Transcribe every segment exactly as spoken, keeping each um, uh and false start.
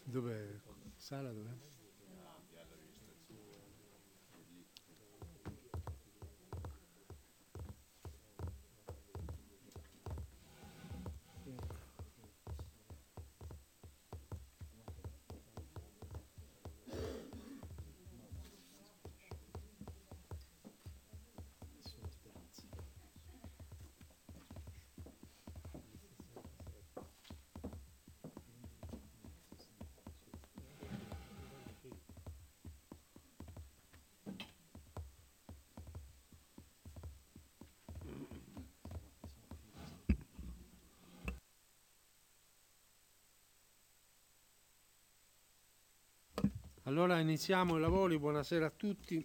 Dov'è? Sala dov'è? Allora iniziamo i lavori, buonasera a tutti.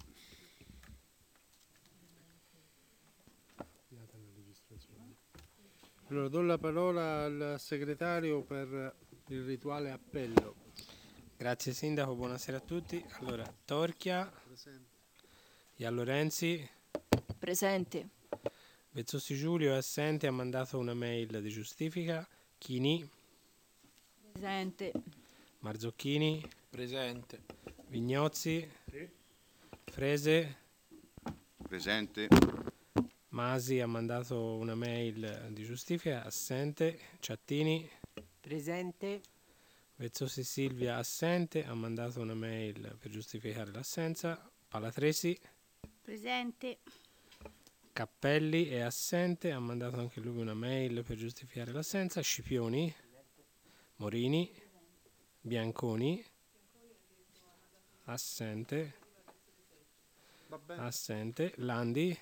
Allora do la parola al segretario per il rituale appello. Grazie Sindaco, buonasera a tutti. Allora, Torchia, Presente. Ian Lorenzi, Presente. Vezzossi Giulio è assente, ha mandato una mail di giustifica. Chini, Presente. Marzocchini, Presente. Vignozzi, Sì. Frese, Presente. Masi ha mandato una mail di giustifica, assente. Ciattini, Presente. Vezzossi Silvia assente, ha mandato una mail per giustificare l'assenza. Palatresi, Presente. Cappelli è assente, ha mandato anche lui una mail per giustificare l'assenza. Scipioni, Morini, Bianconi, assente, Va bene. assente. Landi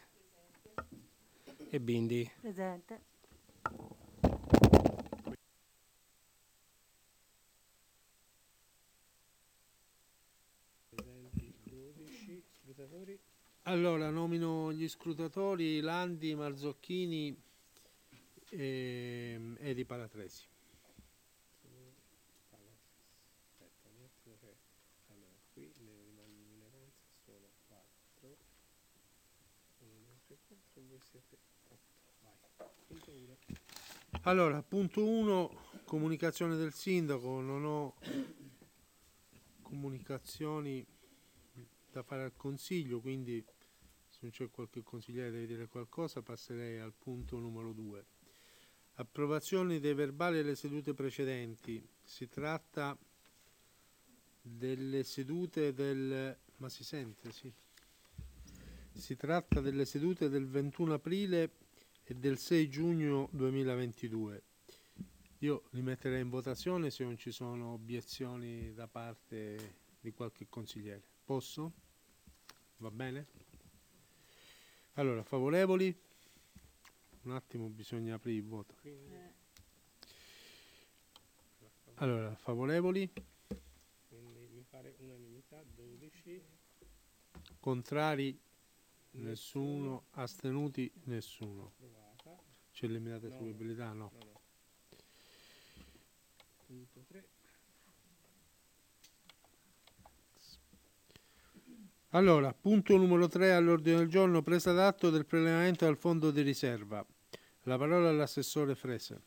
e Bindi. Presente. dodici scrutatori. Allora nomino gli scrutatori Landi, Marzocchini e Edi Palatresi. Aspetta un attimo che... Allora, qui le rimane in minoranza sono quattro. uno, due, tre, quattro, voi siete otto. Vai. Punto uno. Allora, punto uno, comunicazione del sindaco, non ho comunicazioni da fare al consiglio, quindi se non c'è qualche consigliere che deve dire qualcosa passerei al punto numero due. Approvazione dei verbali delle sedute precedenti. Si tratta delle sedute del... ma si sente, sì. Si tratta delle sedute del ventuno aprile e del sei giugno duemilaventidue. Io li metterei in votazione se non ci sono obiezioni da parte di qualche consigliere. Posso? Va bene? Allora, favorevoli? Un attimo, bisogna aprire il voto. Allora, favorevoli? Quindi mi pare unanimità dodici. Contrari? Nessuno. Astenuti? Nessuno. Approvata. C'è limitata No, sull'abilità? No. No, no. Punto tre. Allora, punto numero tre all'ordine del giorno, presa d'atto del prelevamento dal fondo di riserva. La parola all'assessore Frese.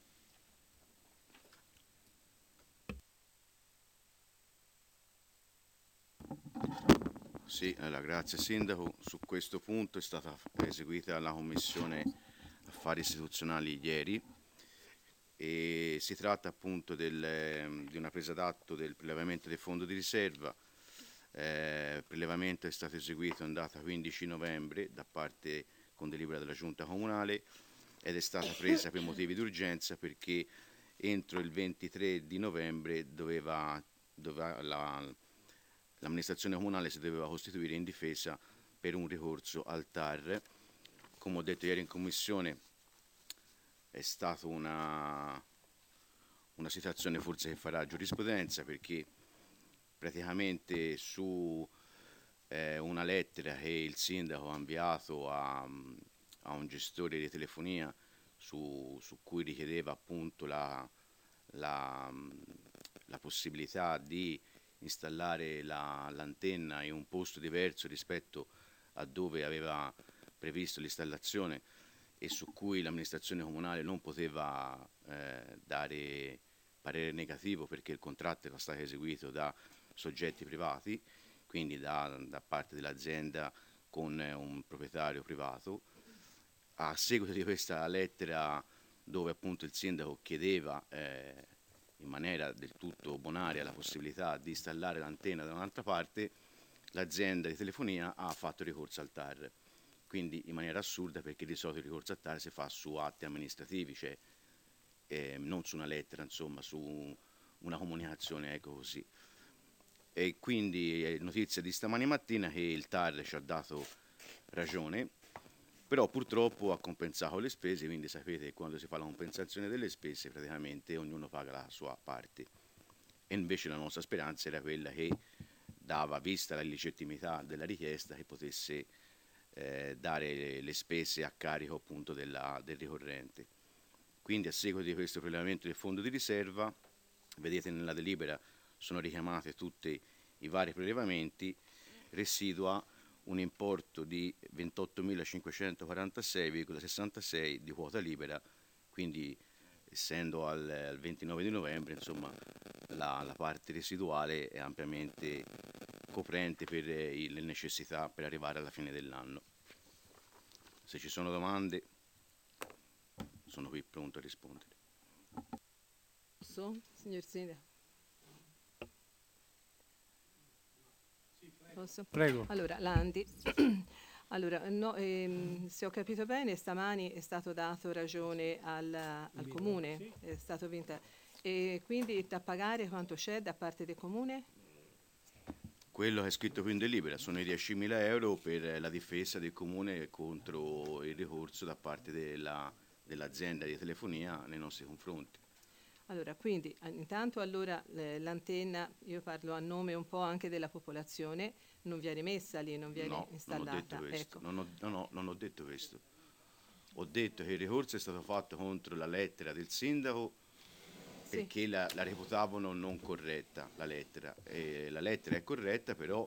Sì, allora, grazie Sindaco. Su questo punto è stata eseguita la Commissione Affari Istituzionali ieri e si tratta appunto del, di una presa d'atto del prelevamento del fondo di riserva. Eh, il prelevamento è stato eseguito in data quindici novembre da parte con delibera della Giunta Comunale ed è stata presa per motivi di urgenza perché entro il ventitré di novembre doveva, doveva la, l'amministrazione comunale si doveva costituire in difesa per un ricorso al T A R. Come ho detto ieri in commissione è stata una, una situazione forse che farà giurisprudenza perché praticamente su eh, una lettera che il sindaco ha inviato a, a un gestore di telefonia su, su cui richiedeva appunto la, la, la possibilità di installare la, l'antenna in un posto diverso rispetto a dove aveva previsto l'installazione e su cui l'amministrazione comunale non poteva eh, dare parere negativo perché il contratto era stato eseguito da soggetti privati, quindi da, da parte dell'azienda con eh, un proprietario privato. A seguito di questa lettera dove appunto il sindaco chiedeva eh, in maniera del tutto bonaria la possibilità di installare l'antenna da un'altra parte, l'azienda di telefonia ha fatto ricorso al T A R, quindi in maniera assurda perché di solito il ricorso al T A R si fa su atti amministrativi, cioè eh, non su una lettera, insomma, su una comunicazione, ecco così. E quindi è notizia di stamani mattina che il T A R ci ha dato ragione, però purtroppo ha compensato le spese, quindi sapete che quando si fa la compensazione delle spese praticamente ognuno paga la sua parte. E invece la nostra speranza era quella che dava, vista la illegittimità della richiesta, che potesse eh, dare le, le spese a carico appunto della, del ricorrente. Quindi a seguito di questo prelevamento del fondo di riserva, vedete nella delibera sono richiamate tutti i vari prelevamenti, residua un importo di ventottomilacinquecentoquarantasei virgola sessantasei di quota libera, quindi essendo al, al ventinove di novembre, insomma, la, la parte residuale è ampiamente coprente per eh, le necessità per arrivare alla fine dell'anno. Se ci sono domande, sono qui pronto a rispondere. Posso, signor Sindaco? Posso? Prego. Allora, Landi. Allora, no, ehm, se ho capito bene, stamani è stato dato ragione al, al Comune, è stato vinta. E quindi da pagare quanto c'è da parte del Comune? Quello che è scritto qui in delibera sono i diecimila euro per la difesa del Comune contro il ricorso da parte della, dell'azienda di telefonia nei nostri confronti. Allora, quindi eh, intanto allora eh, l'antenna, io parlo a nome un po' anche della popolazione, non viene messa lì, non viene No, installata. non ho detto questo, Ecco. non ho, no, no, non ho detto questo. Ho detto che il ricorso è stato fatto contro la lettera del sindaco Sì. perché la, la reputavano non corretta, la lettera. E la lettera è corretta, però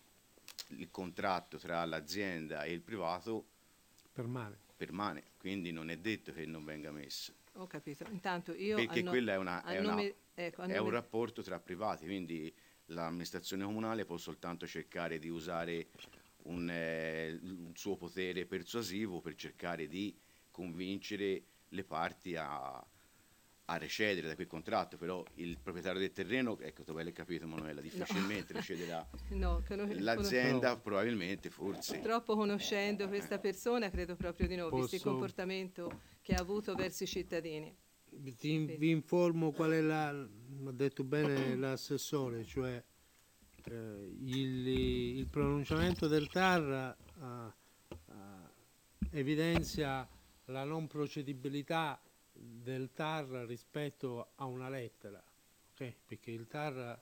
il contratto tra l'azienda e il privato Permane. permane, quindi non è detto che non venga messa. Ho capito. Intanto io Perché a no- quella è, una, a è, una- nome- ecco, a è un nome- rapporto tra privati, quindi l'amministrazione comunale può soltanto cercare di usare un, eh, un suo potere persuasivo per cercare di convincere le parti a, a recedere da quel contratto, però il proprietario del terreno, ecco, tu hai capito Manuela, difficilmente recederà. no, cono- L'azienda No. probabilmente, forse. Purtroppo conoscendo questa persona credo proprio di no, visto il Posso- comportamento che ha avuto verso i cittadini. Ti- vi informo qual è la, ha detto bene l'assessore, cioè eh, il, il pronunciamento del T A R eh, eh, evidenzia la non procedibilità del T A R rispetto a una lettera, ok? Perché il T A R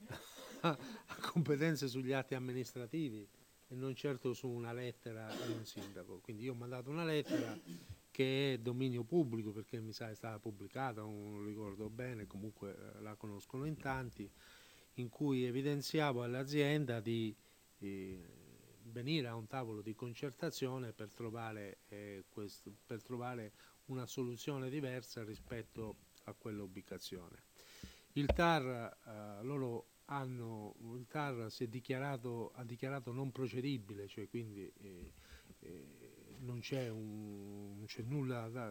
ha competenze sugli atti amministrativi e non certo su una lettera di un sindaco. Quindi io ho mandato una lettera che è dominio pubblico perché mi sa è stata pubblicata, non ricordo bene, comunque eh, la conoscono in tanti, in cui evidenziavo all'azienda di eh, venire a un tavolo di concertazione per trovare, eh, questo, per trovare una soluzione diversa rispetto a quell'ubicazione. Il T A R, eh, loro hanno, il T A R si è dichiarato, ha dichiarato non procedibile, cioè quindi eh, eh, non c'è, un, non c'è nulla, da,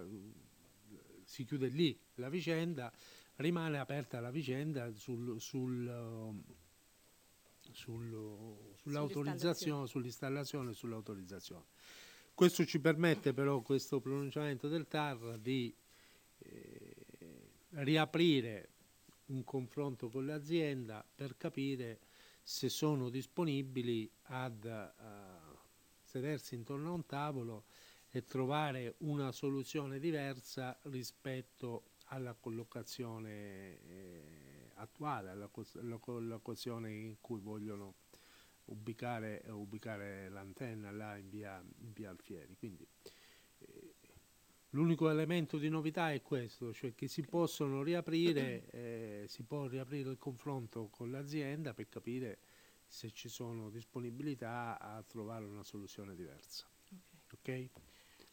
si chiude lì la vicenda, rimane aperta la vicenda sul, sul, sul, sull'autorizzazione, sull'installazione e sull'autorizzazione. Questo ci permette però, questo pronunciamento del T A R, di eh, riaprire un confronto con l'azienda per capire se sono disponibili ad uh, sedersi intorno a un tavolo e trovare una soluzione diversa rispetto alla collocazione eh, attuale, alla, alla collocazione in cui vogliono ubicare, ubicare l'antenna là in via, in via Alfieri. Quindi eh, l'unico elemento di novità è questo, cioè che si possono riaprire, eh, si può riaprire il confronto con l'azienda per capire se ci sono disponibilità a trovare una soluzione diversa. Okay. Ok?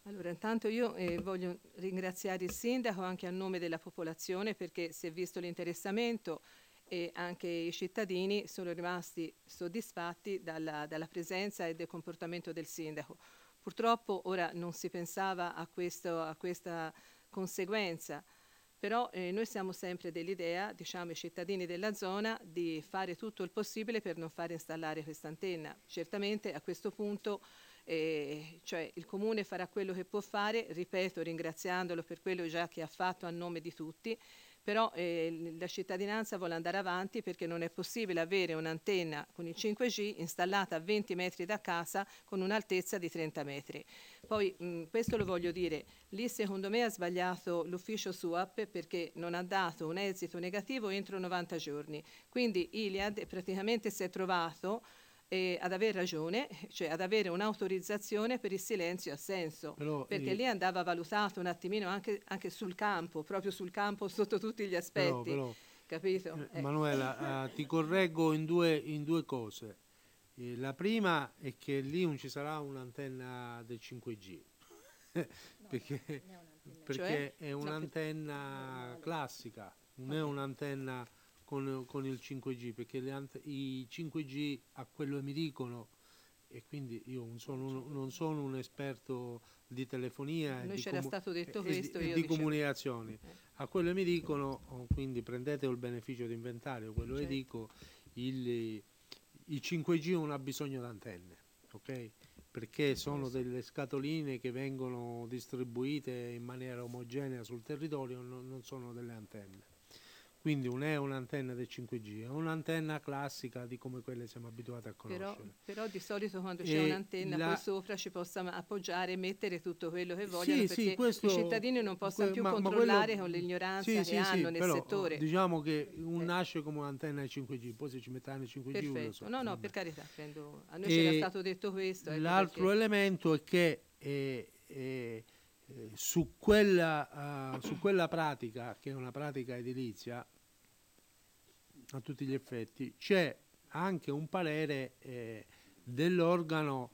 Allora, intanto io eh, voglio ringraziare il sindaco anche a nome della popolazione, perché si è visto l'interessamento e anche i cittadini sono rimasti soddisfatti dalla, dalla presenza e del comportamento del sindaco. Purtroppo ora non si pensava a, questo, a questa conseguenza, però eh, noi siamo sempre dell'idea, diciamo ai cittadini della zona, di fare tutto il possibile per non far installare questa antenna. Certamente a questo punto eh, cioè il Comune farà quello che può fare, ripeto, ringraziandolo per quello già che ha fatto a nome di tutti, però eh, la cittadinanza vuole andare avanti, perché non è possibile avere un'antenna con il cinque G installata a venti metri da casa con un'altezza di trenta metri. Poi mh, questo lo voglio dire, lì secondo me ha sbagliato l'ufficio SUAP, perché non ha dato un esito negativo entro novanta giorni. Quindi Iliad praticamente si è trovato eh, ad aver ragione, cioè ad avere un'autorizzazione per il silenzio assenso, Però, perché eh, lì andava valutato un attimino anche, anche sul campo, proprio sul campo sotto tutti gli però, aspetti, però, capito? eh, Eh, Manuela, eh, ti correggo in due, in due cose. Eh, la prima è che lì non ci sarà un'antenna del cinque G, perché, perché Cioè? è No, che- un'antenna classica, non è Ok. un'antenna con, con il cinque G, perché le ant- i cinque G a quello che mi dicono, e quindi io non sono un, non sono un esperto di telefonia A e noi di, c'era comu- stato detto e di- questo, e io di dicevo, comunicazioni. eh, A quello che mi dicono, oh, quindi prendete il beneficio di inventario, quello che certo. dico, il, il cinque G non ha bisogno di antenne, ok? Perché sono delle scatoline che vengono distribuite in maniera omogenea sul territorio, non, non sono delle antenne. Quindi non è un'antenna del cinque G, è un'antenna classica di come quelle siamo abituati a Però, conoscere. però di solito quando c'è E un'antenna la- poi sopra ci possa ma- appoggiare e mettere tutto quello che vogliono, Sì, perché sì, i cittadini questo, non possano que- più ma, ma controllare quello, con l'ignoranza sì, che sì, sì, hanno nel però oh, settore. diciamo che un Eh, nasce come un'antenna cinque G, poi se ci metteranno il cinque G non lo perfetto. so. No, no, vabbè. per carità, prendo... a noi c'era E stato detto questo, ecco l'altro perché... elemento è che eh, eh, eh, su, quella, eh, su quella pratica, che è una pratica edilizia, a tutti gli effetti, c'è anche un parere eh, dell'organo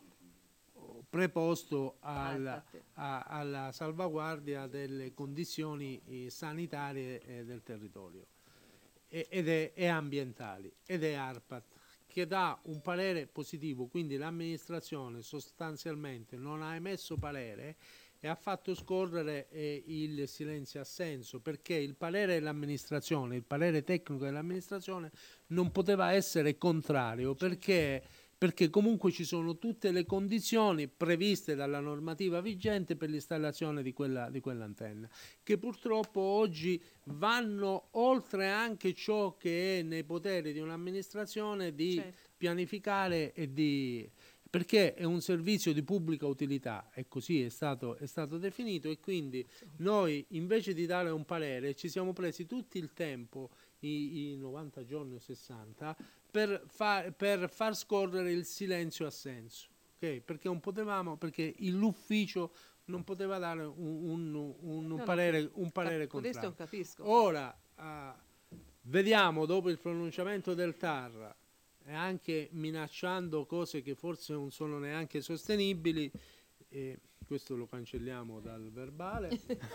preposto al- Arpat. a- alla salvaguardia delle condizioni eh, sanitarie eh, del territorio e- ed è, e ambientali, ed è ARPAT, che dà un parere positivo, quindi l'amministrazione sostanzialmente non ha emesso parere e ha fatto scorrere eh, il silenzio assenso, perché il parere dell'amministrazione, il parere tecnico dell'amministrazione non poteva essere contrario, perché, perché comunque ci sono tutte le condizioni previste dalla normativa vigente per l'installazione di quella, di quell'antenna, che purtroppo oggi vanno oltre anche ciò che è nei poteri di un'amministrazione di Certo. pianificare e di... perché è un servizio di pubblica utilità e così è stato, è stato definito, e quindi noi invece di dare un parere ci siamo presi tutto il tempo, i, i novanta giorni o sessanta, per, fa- per far scorrere il silenzio assenso, ok? Perché non potevamo, perché l'ufficio non poteva dare un, un- un- un No, no, parere, un parere cap- questo contrario. capisco. Ora ah, vediamo, dopo il pronunciamento del T A R e anche minacciando cose che forse non sono neanche sostenibili, e questo lo cancelliamo dal verbale,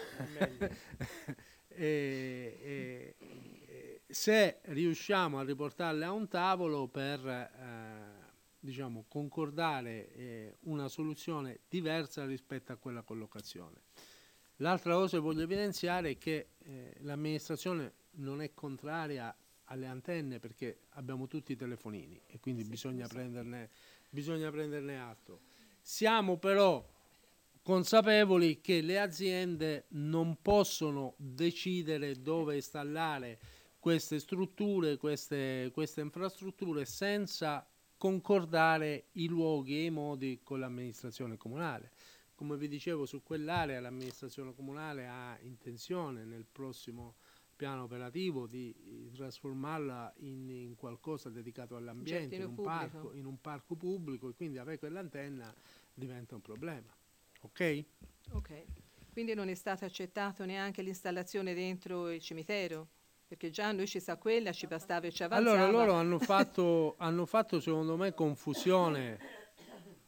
e, e- e se riusciamo a riportarle a un tavolo per eh, diciamo, concordare eh, una soluzione diversa rispetto a quella collocazione. L'altra cosa che voglio evidenziare è che eh, l'amministrazione non è contraria alle antenne, perché abbiamo tutti i telefonini e quindi Sì, bisogna, lo so. prenderne, bisogna prenderne atto. Siamo però consapevoli che le aziende non possono decidere dove installare queste strutture, queste, queste infrastrutture, senza concordare i luoghi e i modi con l'amministrazione comunale. Come vi dicevo, su quell'area l'amministrazione comunale ha intenzione nel prossimo piano operativo di eh, trasformarla in, in qualcosa dedicato all'ambiente, in Giardino un, pubblico. parco, in un parco pubblico, e quindi avere quell'antenna diventa un problema. Ok? Ok. Quindi non è stata accettata neanche l'installazione dentro il cimitero? Perché già a noi ci sa quella, ci bastava e ci avanzava. Allora loro hanno fatto, hanno fatto secondo me confusione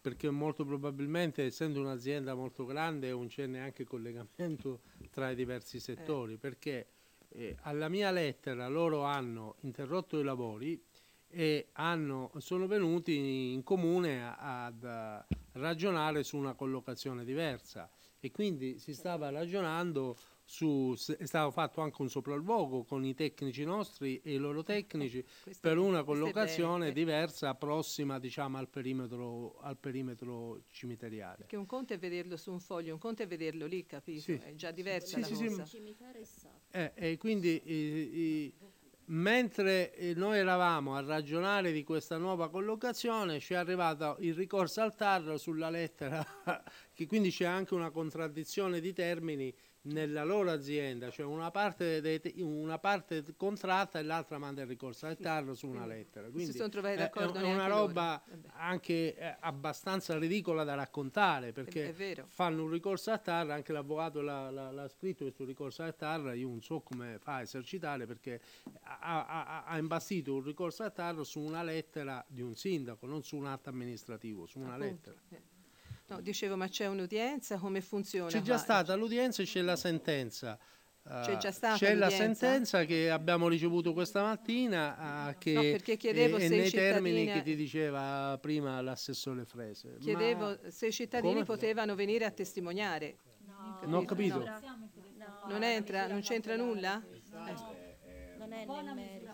perché molto probabilmente, essendo un'azienda molto grande, non c'è neanche collegamento tra i diversi settori, perché eh, alla mia lettera loro hanno interrotto i lavori e hanno, sono venuti in comune a- ad a ragionare su una collocazione diversa, e quindi si stava ragionando su, se- è stato fatto anche un sopralluogo con i tecnici nostri e i loro tecnici Questo per è- una questo è collocazione bene, eh, diversa, prossima, diciamo, al perimetro, al perimetro cimiteriale. perché un conto è vederlo su un foglio, un conto è vederlo lì, capito? Sì. È già diversa Sì, la sì, sì, cosa. Cimitero e Sacco. Eh, e quindi i- i- mentre eh, noi eravamo a ragionare di questa nuova collocazione, ci è arrivato il ricorso al T A R sulla lettera, che quindi c'è anche una contraddizione di termini nella loro azienda, cioè una parte, dei te- una parte contratta e l'altra manda il ricorso al T A R su una Quindi lettera. si Quindi sono trovati è- d'accordo è una neanche roba loro. Vabbè, anche eh, abbastanza ridicola da raccontare, è, perché è vero. fanno un ricorso al T A R, anche l'avvocato l'ha, l'ha- l'ha scritto questo ricorso al T A R, io non so come fa a esercitare, perché ha, ha- ha imbastito un ricorso al T A R su una lettera di un sindaco, non su un atto amministrativo, su una Appunto, lettera. eh. No, dicevo, ma c'è un'udienza? Come funziona C'è già qua? stata l'udienza e c'è la sentenza. C'è già Eh, stata c'è la l'udienza? sentenza che abbiamo ricevuto questa mattina, eh, che No, perché chiedevo è, è se i nei termini cittadini- che ti diceva prima l'assessore Frese. Chiedevo Ma se i cittadini come? potevano venire a testimoniare. Non ho capito. No, Non entra? Non c'entra nulla? non è nel merito.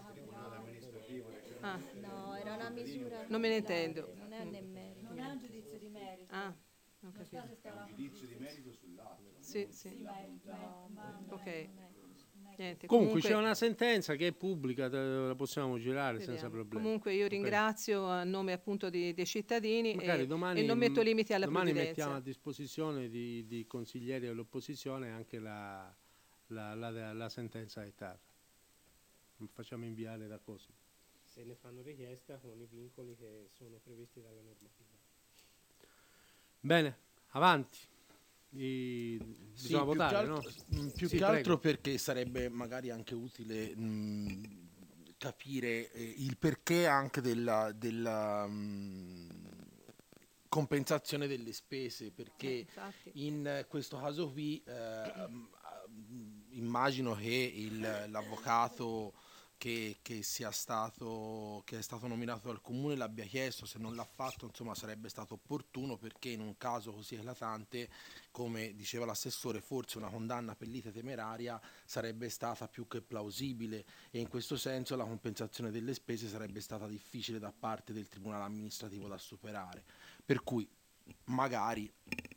Ah, No, era una misura. non me ne intendo. Non è nel merito. Non è un giudizio di merito. Ah, ho capito. Quasi stava un giudizio di merito. Sì, sì. Ma, ma, ma Ok. Niente, Comunque c'è una sentenza che è pubblica, te- la possiamo girare vediamo. senza problemi. Comunque io Ok. ringrazio a nome appunto di- dei cittadini Magari e, domani, e non metto limiti alla domani provvidenza. mettiamo a disposizione di, di consiglieri dell'opposizione anche la, la, la- la sentenza del T A R. Facciamo inviare da Cosimo. Se ne fanno richiesta con i vincoli che sono previsti dalla normativa. Bene, avanti. I- Sì, bisogna più votare, che no? altro, mm, più Sì, che prego. altro perché sarebbe magari anche utile mm, capire eh, il perché anche della, della, mm, compensazione delle spese, perché Eh, infatti. in eh, questo caso qui eh, mm, mm, immagino che il- l'avvocato che, che sia stato che è stato nominato dal comune l'abbia chiesto. Se non l'ha fatto, insomma, sarebbe stato opportuno, perché in un caso così eclatante, come diceva l'assessore, forse una condanna per lite temeraria sarebbe stata più che plausibile, e in questo senso la compensazione delle spese sarebbe stata difficile da parte del tribunale amministrativo da superare, per cui magari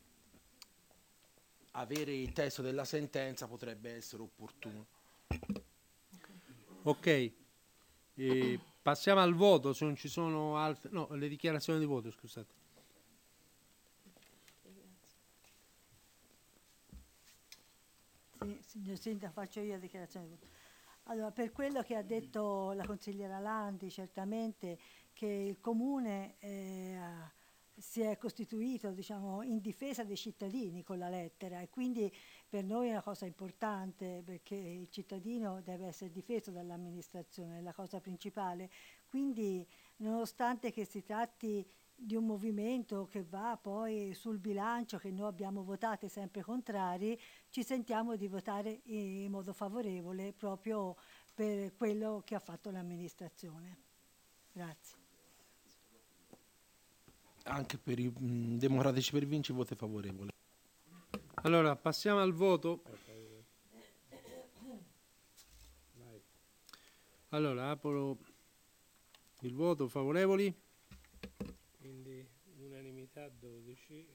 avere il testo della sentenza potrebbe essere opportuno. Ok, eh, passiamo al voto, se non ci sono altre... No, le dichiarazioni di voto, scusate. Sì, signor Sindaco, faccio io la dichiarazione di voto. Allora, per quello che ha detto la consigliera Landi, certamente che il Comune eh, ha- si è costituito, diciamo, in difesa dei cittadini con la lettera, e quindi per noi è una cosa importante, perché il cittadino deve essere difeso dall'amministrazione, è la cosa principale. Quindi, nonostante che si tratti di un movimento che va poi sul bilancio, che noi abbiamo votato sempre contrari, ci sentiamo di votare in modo favorevole proprio per quello che ha fatto l'amministrazione. Grazie. Anche per i mm, democratici per Vinci voto favorevole. Allora, passiamo al voto. Vai. Allora, apro il voto, favorevoli? Quindi unanimità dodici.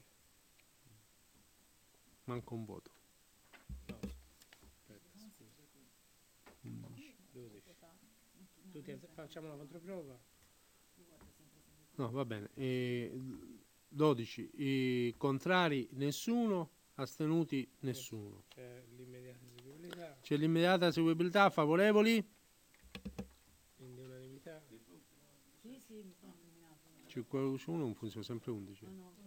Manca un voto. No, aspetta, scusa. dodici. Tutti alz- facciamo la controprova. No, va bene. Eh, dodici. I contrari nessuno, astenuti nessuno. C'è l'immediata eseguibilità, C'è l'immediata eseguibilità, favorevoli? quindi unanimità. cinque su uno, non funziona, sempre undici.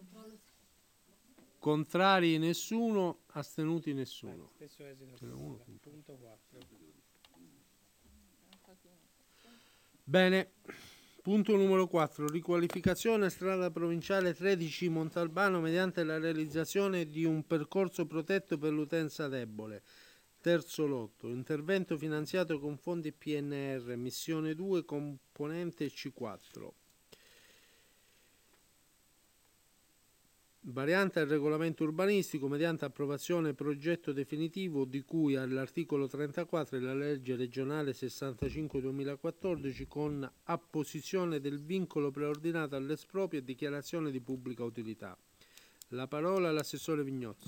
Contrari nessuno, astenuti Vai, nessuno. stesso esito. Ce n'è uno, stasera. Punto quattro. Bene, Punto numero quattro. Riqualificazione strada provinciale tredici Montalbano mediante la realizzazione di un percorso protetto per l'utenza debole. Terzo lotto. Intervento finanziato con fondi P N R, missione due, componente C quattro. Variante al regolamento urbanistico mediante approvazione progetto definitivo di cui all'articolo trentaquattro della legge regionale sessantacinque duemilaquattordici con apposizione del vincolo preordinato all'esproprio e dichiarazione di pubblica utilità. La parola all'assessore Vignozzi.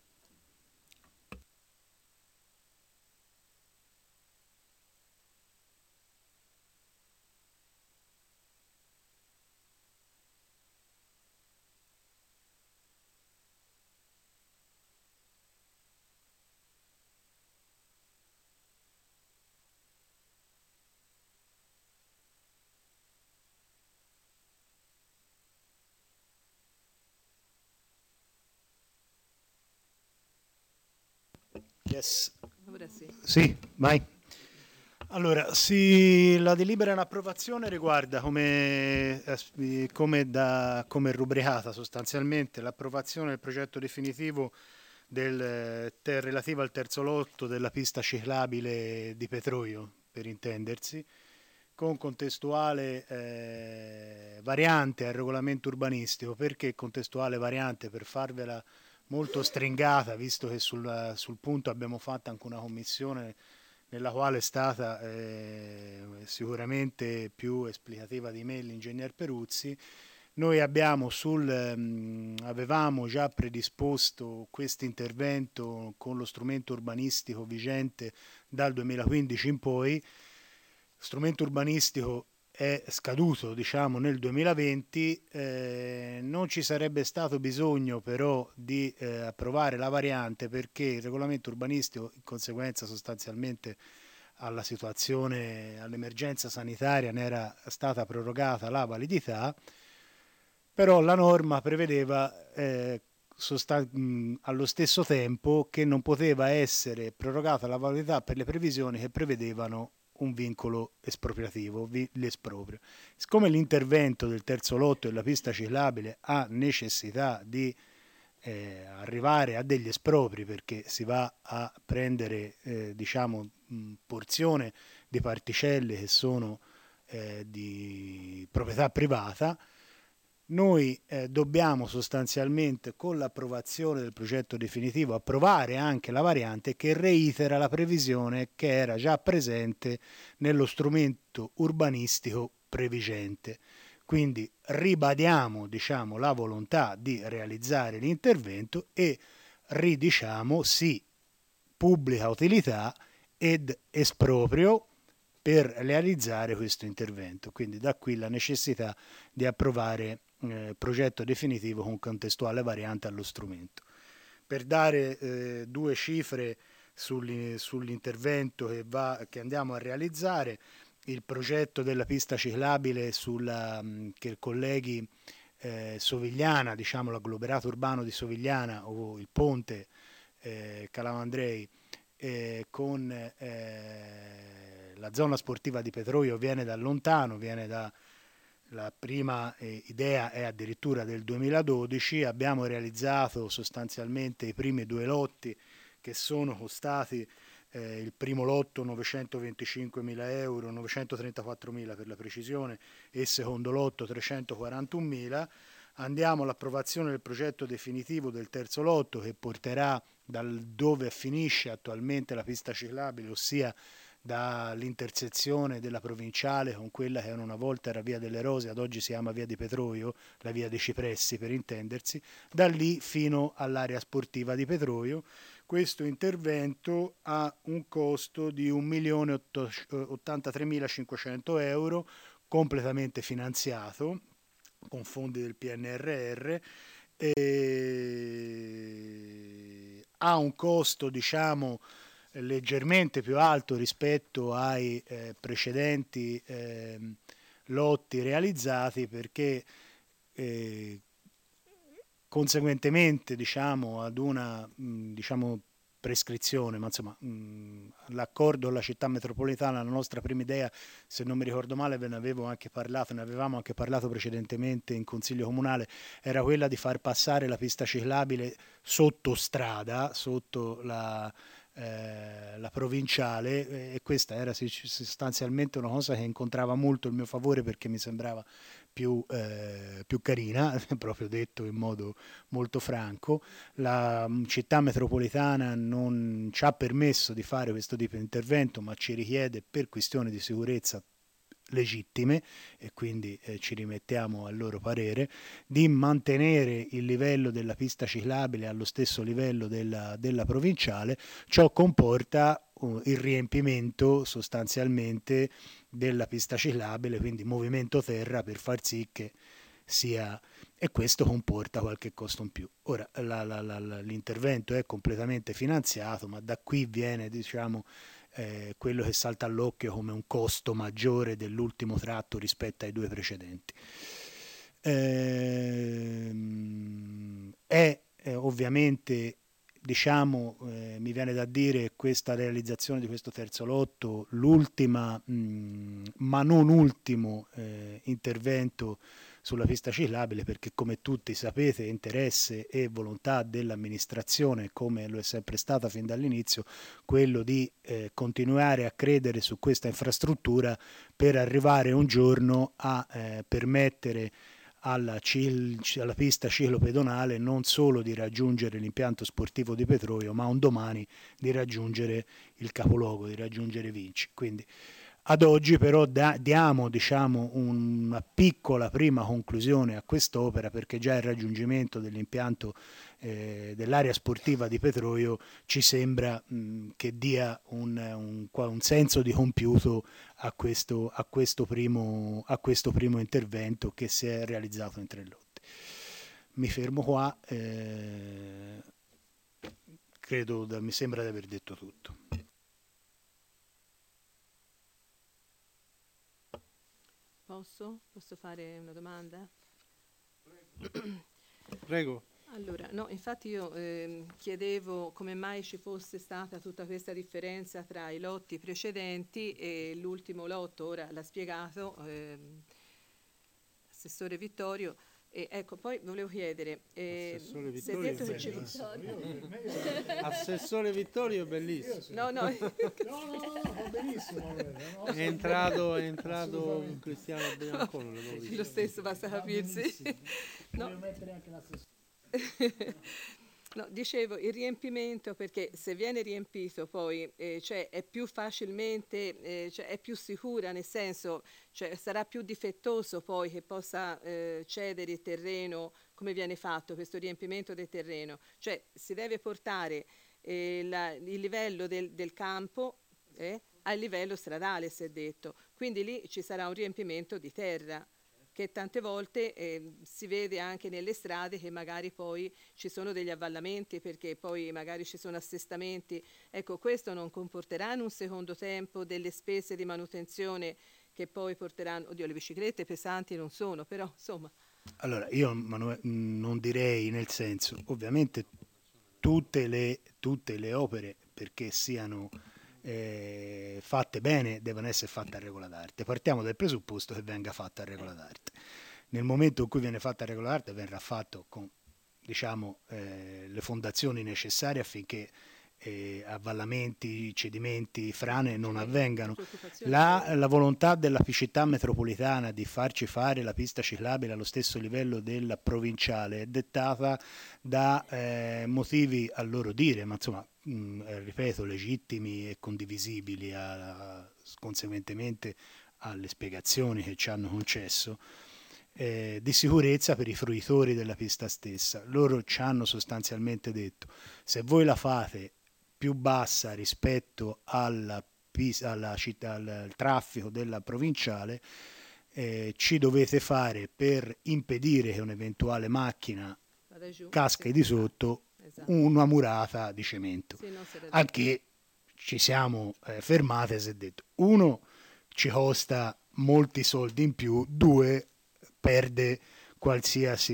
Yes. Ora sì. Sì, vai. Allora, sì, la delibera in approvazione riguarda come, eh, come, da, come rubricata sostanzialmente l'approvazione del progetto definitivo del, ter, relativo al terzo lotto della pista ciclabile di Petroio, per intendersi, con contestuale eh, variante al regolamento urbanistico. Perché contestuale variante? Per farvela molto stringata, visto che sul, sul punto abbiamo fatto anche una commissione nella quale è stata eh, sicuramente più esplicativa di me l'ingegner Peruzzi. Noi abbiamo sul, mh, avevamo già predisposto questo intervento con lo strumento urbanistico vigente dal duemilaquindici in poi. Strumento urbanistico è scaduto, diciamo, nel duemilaventi, eh, non ci sarebbe stato bisogno però di eh, approvare la variante, perché il regolamento urbanistico, in conseguenza sostanzialmente alla situazione, all'emergenza sanitaria, ne era stata prorogata la validità, però la norma prevedeva eh, sostan- mh, allo stesso tempo che non poteva essere prorogata la validità per le previsioni che prevedevano un vincolo espropriativo, vi, l'esproprio. Siccome l'intervento del terzo lotto della pista ciclabile ha necessità di eh, arrivare a degli espropri, perché si va a prendere eh, diciamo mh, porzione di particelle che sono eh, di proprietà privata, noi eh, dobbiamo sostanzialmente, con l'approvazione del progetto definitivo, approvare anche la variante che reitera la previsione che era già presente nello strumento urbanistico previgente. Quindi ribadiamo, diciamo, la volontà di realizzare l'intervento e ridiciamo sì pubblica utilità ed esproprio per realizzare questo intervento. Quindi da qui la necessità di approvare Eh, progetto definitivo con contestuale variante allo strumento. Per dare eh, due cifre sugli, sull'intervento che, va, che andiamo a realizzare, il progetto della pista ciclabile sulla, mh, che colleghi eh, Sovigliana, diciamo l'agglomerato urbano di Sovigliana o il ponte eh, Calamandrei eh, con eh, la zona sportiva di Petroio viene da lontano, viene da la prima eh, idea è addirittura del duemiladodici, abbiamo realizzato sostanzialmente i primi due lotti che sono costati eh, il primo lotto novecentoventicinquemila euro, novecentotrentaquattromila per la precisione, e il secondo lotto trecentoquarantunomila. Andiamo all'approvazione del progetto definitivo del terzo lotto, che porterà dal dove finisce attualmente la pista ciclabile, ossia dall'intersezione della provinciale con quella che una volta era via delle Rose, ad oggi si chiama via di Petroio, la via dei Cipressi per intendersi, da lì fino all'area sportiva di Petroio. Questo intervento ha un costo di un milione ottantatremilacinquecento euro, completamente finanziato con fondi del P N R R, e ha un costo, diciamo, leggermente più alto rispetto ai eh, precedenti eh, lotti realizzati, perché eh, conseguentemente, diciamo, ad una mh, diciamo, prescrizione, ma insomma mh, l'accordo con la città metropolitana, la nostra prima idea, se non mi ricordo male, ve ne avevo anche parlato, ne avevamo anche parlato precedentemente in Consiglio Comunale, era quella di far passare la pista ciclabile sotto strada, sotto la, eh, la provinciale, e questa era sostanzialmente una cosa che incontrava molto il mio favore perché mi sembrava più, eh, più carina, proprio detto in modo molto franco. La città metropolitana non ci ha permesso di fare questo tipo di intervento, ma ci richiede per questioni di sicurezza legittime, e quindi eh, ci rimettiamo al loro parere, di mantenere il livello della pista ciclabile allo stesso livello della, della provinciale. Ciò comporta uh, il riempimento sostanzialmente della pista ciclabile, quindi movimento terra per far sì che sia, e questo comporta qualche costo in più. Ora la, la, la, l'intervento è completamente finanziato, ma da qui viene, diciamo, eh, quello che salta all'occhio come un costo maggiore dell'ultimo tratto rispetto ai due precedenti. Ehm, è eh, ovviamente, diciamo, eh, mi viene da dire, questa realizzazione di questo terzo lotto l'ultima, mh, ma non ultimo eh, intervento sulla pista ciclabile, perché come tutti sapete interesse e volontà dell'amministrazione, come lo è sempre stata fin dall'inizio, quello di eh, continuare a credere su questa infrastruttura per arrivare un giorno a eh, permettere alla, cil- alla pista ciclopedonale non solo di raggiungere l'impianto sportivo di Petroio, ma un domani di raggiungere il capoluogo, di raggiungere Vinci. Quindi ad oggi però da, diamo, diciamo, una piccola prima conclusione a quest'opera, perché già il raggiungimento dell'impianto eh, dell'area sportiva di Petroio ci sembra mh, che dia un, un, un senso di compiuto a questo, a, questo primo, a questo primo intervento che si è realizzato in tre lotti. Mi fermo qua, eh, credo, mi sembra di aver detto tutto. Posso? Posso fare una domanda? Prego. Allora, no, infatti io eh, chiedevo come mai ci fosse stata tutta questa differenza tra i lotti precedenti e l'ultimo lotto, ora l'ha spiegato eh, Assessore Vittorio. E ecco, poi volevo chiedere, eh, Assessore se Vittorio detto è che ci... Assessore Vittorio è bellissimo. No, no. No, no, no, va benissimo. No, è entrato, è entrato Cristiano Biancone. Lo stesso, basta capirsi. No. Voglio mettere anche l'assessore. No, dicevo il riempimento, perché se viene riempito poi eh, cioè è più facilmente, eh, cioè è più sicura, nel senso, cioè sarà più difettoso poi che possa eh, cedere il terreno. Come viene fatto questo riempimento del terreno? Cioè si deve portare eh, la, il livello del, del campo eh, al livello stradale, si è detto, quindi lì ci sarà un riempimento di terra, che tante volte eh, si vede anche nelle strade che magari poi ci sono degli avvallamenti, perché poi magari ci sono assestamenti. Ecco, questo non comporterà in un secondo tempo delle spese di manutenzione che poi porteranno, oddio, le biciclette pesanti non sono, però insomma. Allora, io non direi, nel senso, ovviamente tutte le, tutte le opere, perché siano Eh, fatte bene, devono essere fatte a regola d'arte. Partiamo dal presupposto che venga fatta a regola d'arte. Nel momento in cui viene fatta a regola d'arte, verrà fatto con, diciamo, eh, le fondazioni necessarie affinché eh, avvallamenti, cedimenti, frane non avvengano. La, la volontà della città metropolitana di farci fare la pista ciclabile allo stesso livello della provinciale è dettata da eh, motivi a loro dire, ma insomma, mh, ripeto, legittimi e condivisibili a, a, conseguentemente alle spiegazioni che ci hanno concesso, eh, di sicurezza per i fruitori della pista stessa. Loro ci hanno sostanzialmente detto: se voi la fate più bassa rispetto alla, alla città, al traffico della provinciale, eh, ci dovete fare, per impedire che un'eventuale macchina caschi di sotto, esatto, una murata di cemento. Sì, al che ci siamo eh, fermate e si è detto: uno, ci costa molti soldi in più; due, perde qualsiasi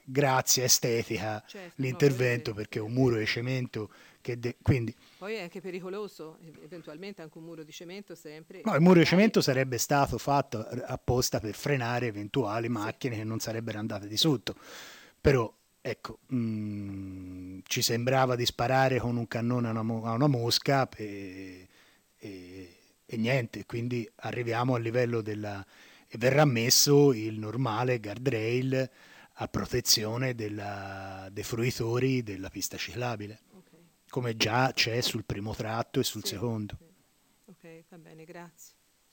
grazia estetica Certo, l'intervento, no, perché un muro di cemento che de- quindi poi è anche pericoloso, eventualmente anche un muro di cemento sempre. no, il muro di magari- cemento sarebbe stato fatto apposta per frenare eventuali macchine Sì. che non sarebbero andate di sotto, però ecco, mh, ci sembrava di sparare con un cannone a una, mo- a una mosca e, e- e niente, quindi arriviamo al livello della... e verrà messo il normale guardrail a protezione della- dei fruitori della pista ciclabile, Ok, come già c'è sul primo tratto e sul Sì, secondo. sì. Ok, va bene, grazie.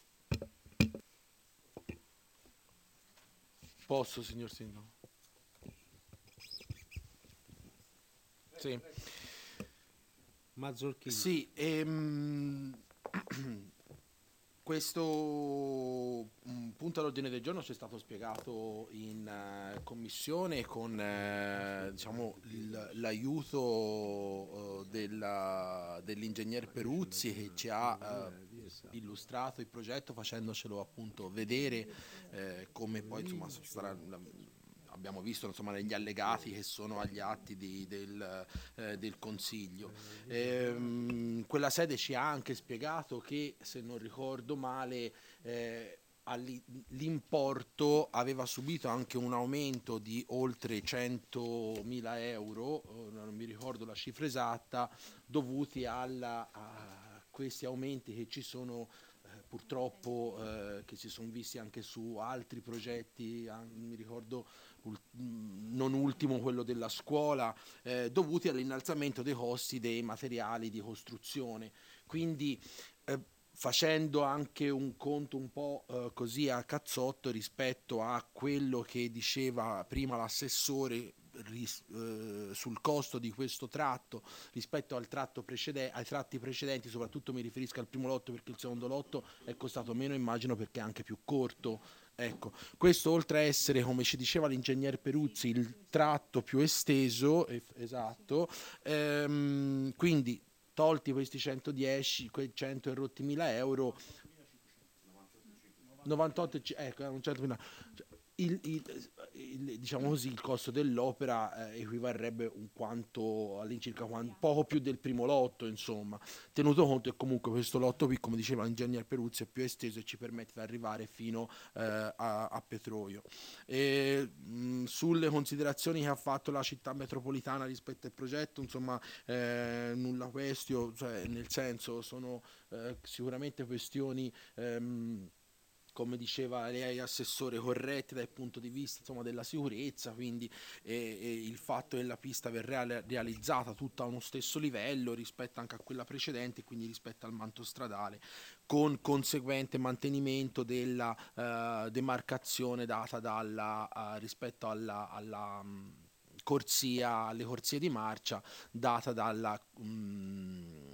Posso, signor Sindaco? Sì. Mazzolchini. Sì, ehm, questo mm, punto all'ordine del giorno ci è stato spiegato in eh, commissione con eh, diciamo, il- l'aiuto eh, della- dell'ingegner Peruzzi, che ci ha eh, illustrato il progetto facendocelo appunto vedere eh, come poi insomma ci sarà la- abbiamo visto insomma negli allegati che sono agli atti di- del, eh, del Consiglio. Ehm, quella sede ci ha anche spiegato che, se non ricordo male, eh, alli- l'importo aveva subito anche un aumento di oltre centomila euro, eh, non mi ricordo la cifra esatta, dovuti alla- a questi aumenti che ci sono eh, purtroppo eh, che si sono visti anche su altri progetti, an- mi ricordo ul- mh, non ultimo quello della scuola, eh, dovuti all'innalzamento dei costi dei materiali di costruzione. Quindi eh, facendo anche un conto un po' eh, così a cazzotto rispetto a quello che diceva prima l'assessore ris- eh, sul costo di questo tratto rispetto al tratto precede- ai tratti precedenti, soprattutto mi riferisco al primo lotto, perché il secondo lotto è costato meno, immagino, perché è anche più corto. Ecco, questo oltre a essere, come ci diceva l'ingegner Peruzzi, il tratto più esteso, eh, esatto, ehm, quindi tolti questi centodieci, quei cento e rotti mila euro, novantotto, e c- ecco, erano centomila. Cioè, il, il- il- diciamo così, il costo dell'opera eh, equivarrebbe un quanto all'incirca quan- poco più del primo lotto, insomma, tenuto conto che comunque questo lotto qui, come diceva l'ingegner Peruzzi, è più esteso e ci permette di arrivare fino eh, a, a Petroio. E, mh, sulle considerazioni che ha fatto la città metropolitana rispetto al progetto, insomma, eh, nulla questio, cioè, nel senso, sono eh, sicuramente questioni ehm, come diceva lei, assessore, corrette dal punto di vista insomma, della sicurezza, quindi eh, eh, il fatto che la pista verrà re- realizzata tutta a uno stesso livello rispetto anche a quella precedente, quindi rispetto al manto stradale, con conseguente mantenimento della eh, demarcazione data dalla, eh, rispetto alla, alla mh, corsia, alle corsie di marcia data dalla mh,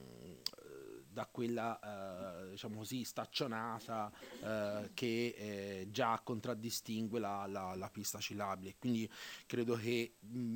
da quella eh, diciamo così staccionata eh, che eh, già contraddistingue la, la, la pista ciclabile. Quindi credo che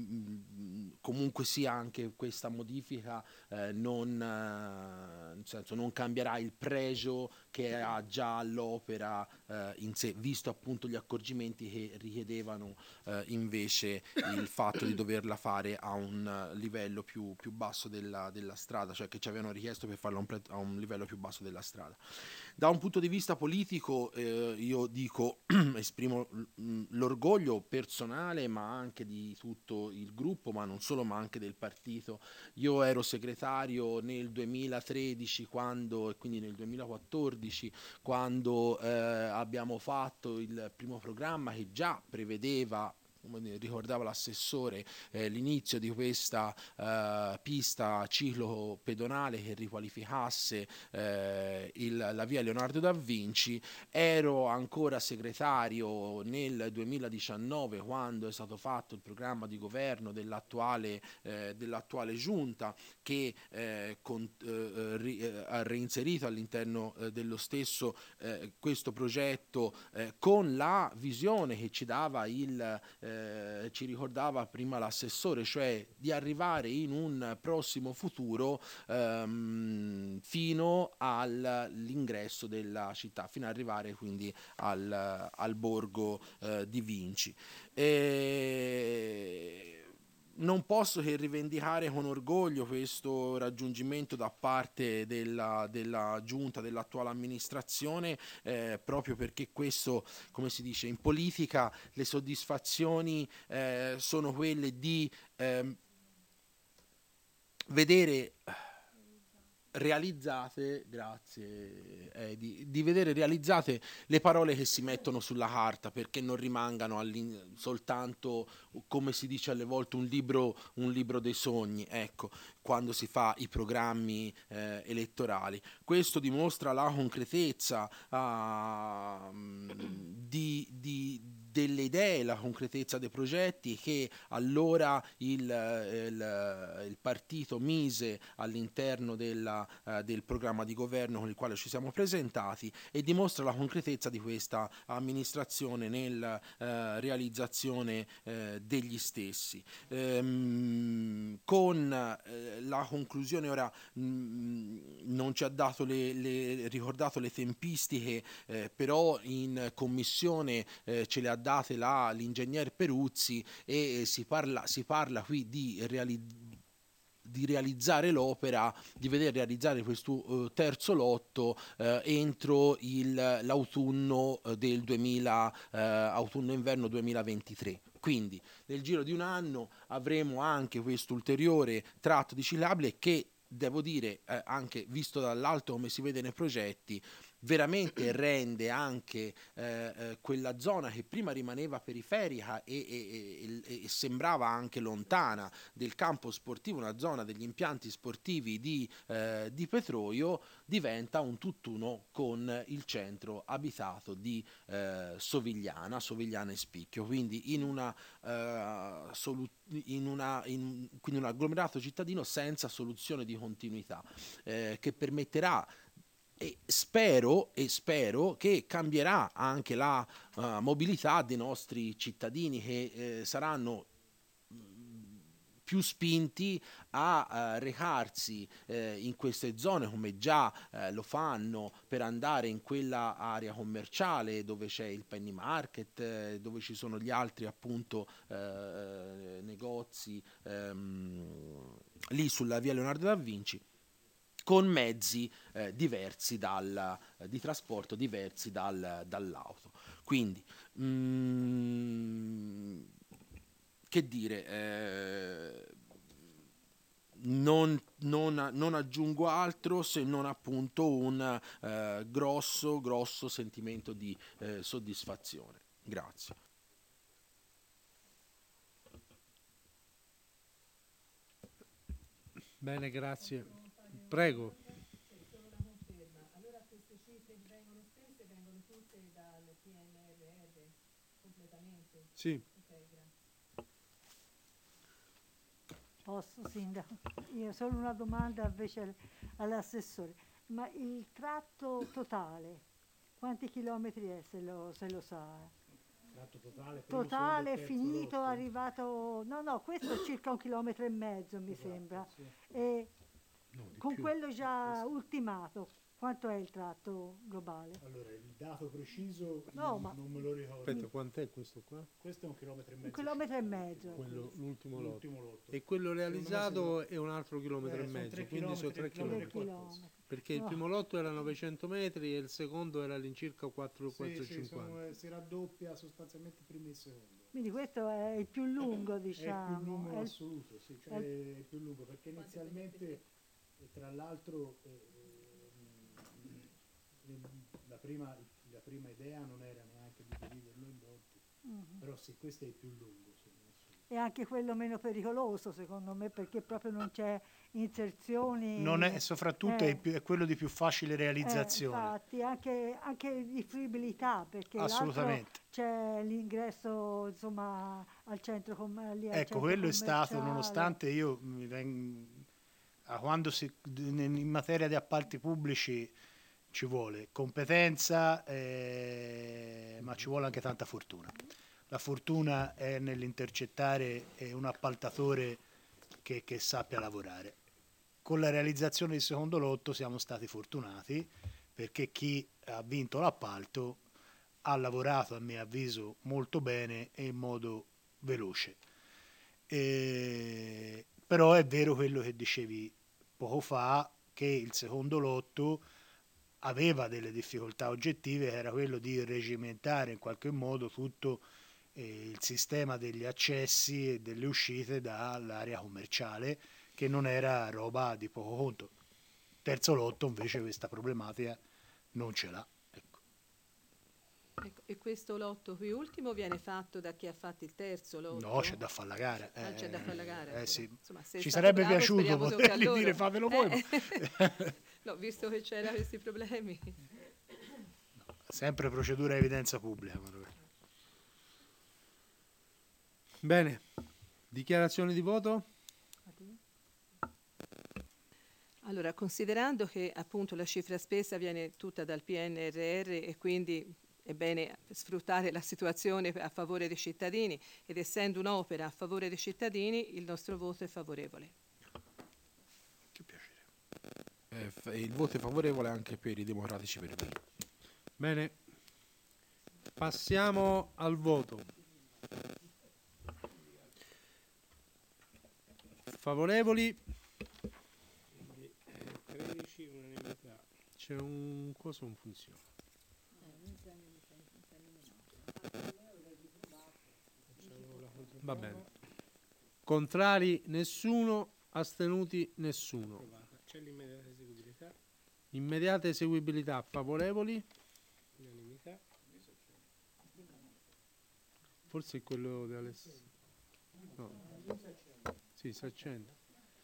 mh, comunque sia anche questa modifica eh, non, eh, nel senso, non cambierà il pregio che ha già l'opera eh, in sé, visto appunto gli accorgimenti che richiedevano eh, invece il fatto di doverla fare a un eh, livello più, più basso della, della strada, cioè che ci avevano richiesto per farlo a un, pre- a un livello più basso della strada. Da un punto di vista politico eh, io dico, esprimo l- l'orgoglio personale ma anche di tutto il gruppo, ma non solo, ma anche del partito. Io ero segretario nel duemilatredici quando, e quindi nel duemilaquattordici quando eh, abbiamo fatto il primo programma che già prevedeva, come ricordava l'assessore, eh, l'inizio di questa eh, pista ciclopedonale che riqualificasse eh, il, la via Leonardo da Vinci. Ero ancora segretario nel duemiladiciannove quando è stato fatto il programma di governo dell'attuale, eh, dell'attuale giunta che eh, con, eh, ri, eh, ha reinserito all'interno eh, dello stesso eh, questo progetto eh, con la visione che ci dava il eh, ci ricordava prima l'assessore, cioè di arrivare in un prossimo futuro ehm, fino all'ingresso della città, fino ad arrivare quindi al, al borgo eh, di Vinci. E non posso che rivendicare con orgoglio questo raggiungimento da parte della, della giunta, dell'attuale amministrazione, eh, proprio perché questo, come si dice in politica, le soddisfazioni eh, sono quelle di eh, vedere realizzate, grazie Edi, di vedere realizzate le parole che si mettono sulla carta, perché non rimangano soltanto, come si dice alle volte, un libro, un libro dei sogni, ecco, quando si fa i programmi eh, elettorali. Questo dimostra la concretezza uh, di, di delle idee, la concretezza dei progetti che allora il, il, il partito mise all'interno della, uh, del programma di governo con il quale ci siamo presentati, e dimostra la concretezza di questa amministrazione nella uh, realizzazione uh, degli stessi. Ehm, con uh, la conclusione, ora mh, non ci ha dato le, le, ricordato le tempistiche, eh, però in commissione eh, ce le ha date la, l'ingegner Peruzzi, e eh, si parla, si parla qui di realizzare di realizzare l'opera, di vedere realizzare questo uh, terzo lotto uh, entro il, l'autunno uh, del duemila, uh, autunno-inverno duemilaventitré. Quindi nel giro di un anno avremo anche questo ulteriore tratto di ciclabile che, devo dire, eh, anche visto dall'alto come si vede nei progetti, veramente rende anche eh, eh, quella zona che prima rimaneva periferica e, e, e, e sembrava anche lontana del campo sportivo, una zona degli impianti sportivi di, eh, di Petroio, diventa un tutt'uno con il centro abitato di eh, Sovigliana, Sovigliana e Spicchio, quindi in una, eh, solu- in una in, quindi un agglomerato cittadino senza soluzione di continuità, eh, che permetterà E spero, e spero che cambierà anche la uh, mobilità dei nostri cittadini, che eh, saranno più spinti a uh, recarsi eh, in queste zone, come già eh, lo fanno, per andare in quella area commerciale dove c'è il Penny Market, eh, dove ci sono gli altri appunto eh, negozi ehm, lì sulla via Leonardo da Vinci, con mezzi eh, diversi dal, eh, di trasporto diversi dal, dall'auto. Quindi, mm, che dire, eh, non, non, non aggiungo altro se non appunto un eh, grosso, grosso sentimento di eh, soddisfazione. Grazie. Bene, grazie. Prego. Solo una conferma. Allora queste cifre che vengono spese vengono tutte dal P N R R completamente? Sì. Ok, grazie. Posso, Sindaco? Io solo una domanda invece all'assessore. Ma il tratto totale, quanti chilometri è, se lo, se lo sa? Tratto totale, Totale, finito, arrivato... No, no, questo è circa un chilometro e mezzo, mi esatto, sembra. Sì. E no, con più. Quello già ultimato, quanto è il tratto globale? Allora, il dato preciso no, non, ma... non me lo ricordo. Aspetta, quant'è questo qua? Questo è un chilometro e mezzo. Un chilometro e mezzo. Quello, l'ultimo, l'ultimo lotto. lotto. E quello realizzato è un altro chilometro eh, e mezzo, quindi sono tre chilometri. chilometri. Perché no. il primo lotto era novecento metri e il secondo era all'incirca quattrocentocinquanta. Sì, sì, sono, si raddoppia sostanzialmente il primo e il secondo. Quindi questo è il più lungo, diciamo. È il più lungo è assoluto, sì, cioè è il più lungo, perché inizialmente, tra l'altro, eh, la, prima, la prima idea non era neanche di dividerlo in lotti, uh-huh. Però sì, questo è il più lungo. Sì, e anche quello meno pericoloso, secondo me, perché proprio non c'è inserzioni. Non è, soprattutto eh, è, più, è quello di più facile realizzazione. Eh, infatti, anche, anche di fruibilità, perché assolutamente c'è l'ingresso, insomma, al centro commerciale. Ecco, quello è stato, nonostante io mi vengo, quando si, in materia di appalti pubblici ci vuole competenza, eh, ma ci vuole anche tanta fortuna. La fortuna è nell'intercettare un appaltatore che, che sappia lavorare. Con la realizzazione del secondo lotto siamo stati fortunati, perché chi ha vinto l'appalto ha lavorato, a mio avviso, molto bene e in modo veloce. Eh, però è vero quello che dicevi poco fa, che il secondo lotto aveva delle difficoltà oggettive, che era quello di regimentare in qualche modo tutto eh, il sistema degli accessi e delle uscite dall'area commerciale, che non era roba di poco conto. Terzo lotto invece questa problematica non ce l'ha. Ecco. Ecco, e questo lotto qui ultimo viene fatto da chi ha fatto il terzo lotto? No, c'è da fare la gara. Ah, eh, c'è da fare la gara. eh, sì. Insomma, se è Ci stato sarebbe bravo, piaciuto speriamo tocca a potergli loro. dire fatelo voi. Eh, ma- no, visto che c'erano questi problemi. Sempre procedura a evidenza pubblica. Manuel. Bene, dichiarazione di voto? Allora, considerando che appunto la cifra spesa viene tutta dal P N R R e quindi è bene sfruttare la situazione a favore dei cittadini, ed essendo un'opera a favore dei cittadini, il nostro voto è favorevole. Che piacere. Eh, f- il voto è favorevole anche per i democratici verdini. Bene, passiamo al voto. Favorevoli? Quindi eh, tredici unanimità. C'è un coso in funzione. Facciamo la Va controprova. bene. Contrari nessuno, astenuti nessuno. Approvata. C'è l'immediata eseguibilità, Immediata eseguibilità favorevoli? unanimità. Forse è quello di Alessandro. No. Sì, si accende.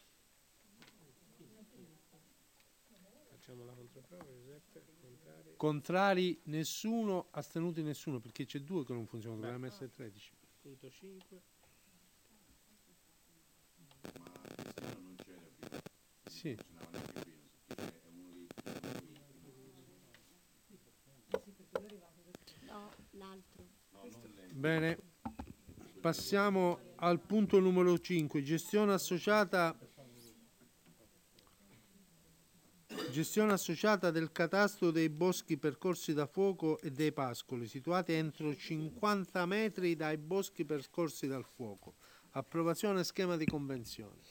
Facciamo la controprova, Giuseppe, contrari. Contrari nessuno, astenuti nessuno, perché c'è due che non funzionano, dovrebbe essere tredici. Punto cinque. Sì. No, l'altro. Bene, passiamo al punto numero cinque, gestione associata gestione associata del catasto dei boschi percorsi da fuoco e dei pascoli situati entro cinquanta metri dai boschi percorsi dal fuoco. Approvazione schema di convenzione.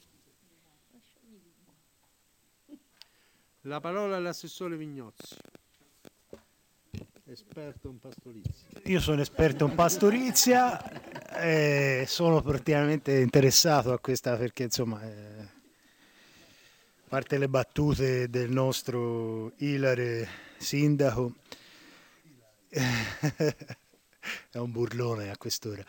La parola all'assessore Vignozzi, esperto in pastorizia. Io sono esperto in pastorizia e sono praticamente interessato a questa perché insomma, eh, a parte le battute del nostro ilare sindaco, è un burlone a quest'ora.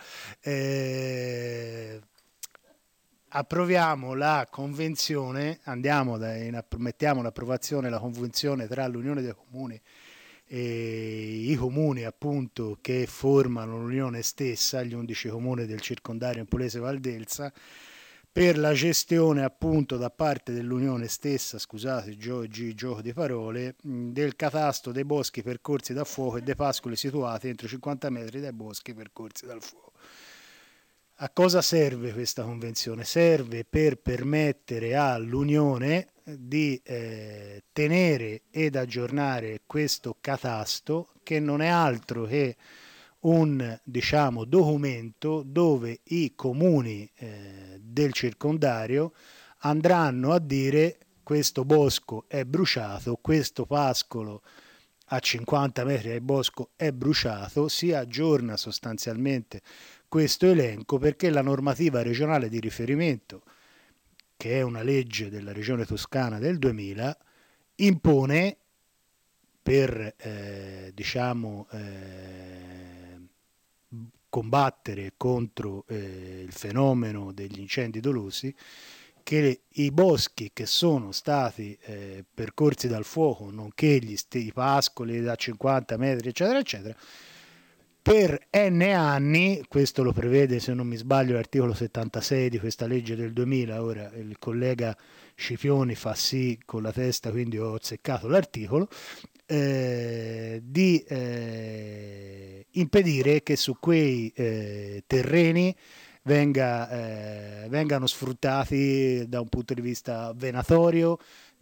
Eh, approviamo la convenzione, andiamo da, in, mettiamo l'approvazione, la convenzione tra l'Unione dei Comuni e i comuni appunto che formano l'Unione stessa, gli undici comuni del circondario Empolese Valdelsa, per la gestione appunto da parte dell'Unione stessa, scusate gio, gi, gioco di parole, del catasto dei boschi percorsi da fuoco e dei pascoli situati entro cinquanta metri dai boschi percorsi dal fuoco. A cosa serve questa convenzione? Serve per permettere all'Unione di eh, tenere ed aggiornare questo catasto, che non è altro che un diciamo, documento dove i comuni eh, del circondario andranno a dire questo bosco è bruciato, questo pascolo a cinquanta metri dal bosco è bruciato, si aggiorna sostanzialmente questo elenco perché la normativa regionale di riferimento, che è una legge della regione toscana del duemila, impone per eh, diciamo eh, combattere contro eh, il fenomeno degli incendi dolosi che i boschi che sono stati eh, percorsi dal fuoco, nonché gli sti, pascoli da cinquanta metri eccetera eccetera, per n anni, questo lo prevede se non mi sbaglio l'articolo settantasei di questa legge del duemila, ora il collega Scipioni fa sì con la testa quindi ho azzeccato l'articolo, eh, di eh, impedire che su quei eh, terreni venga, eh, vengano sfruttati da un punto di vista venatorio,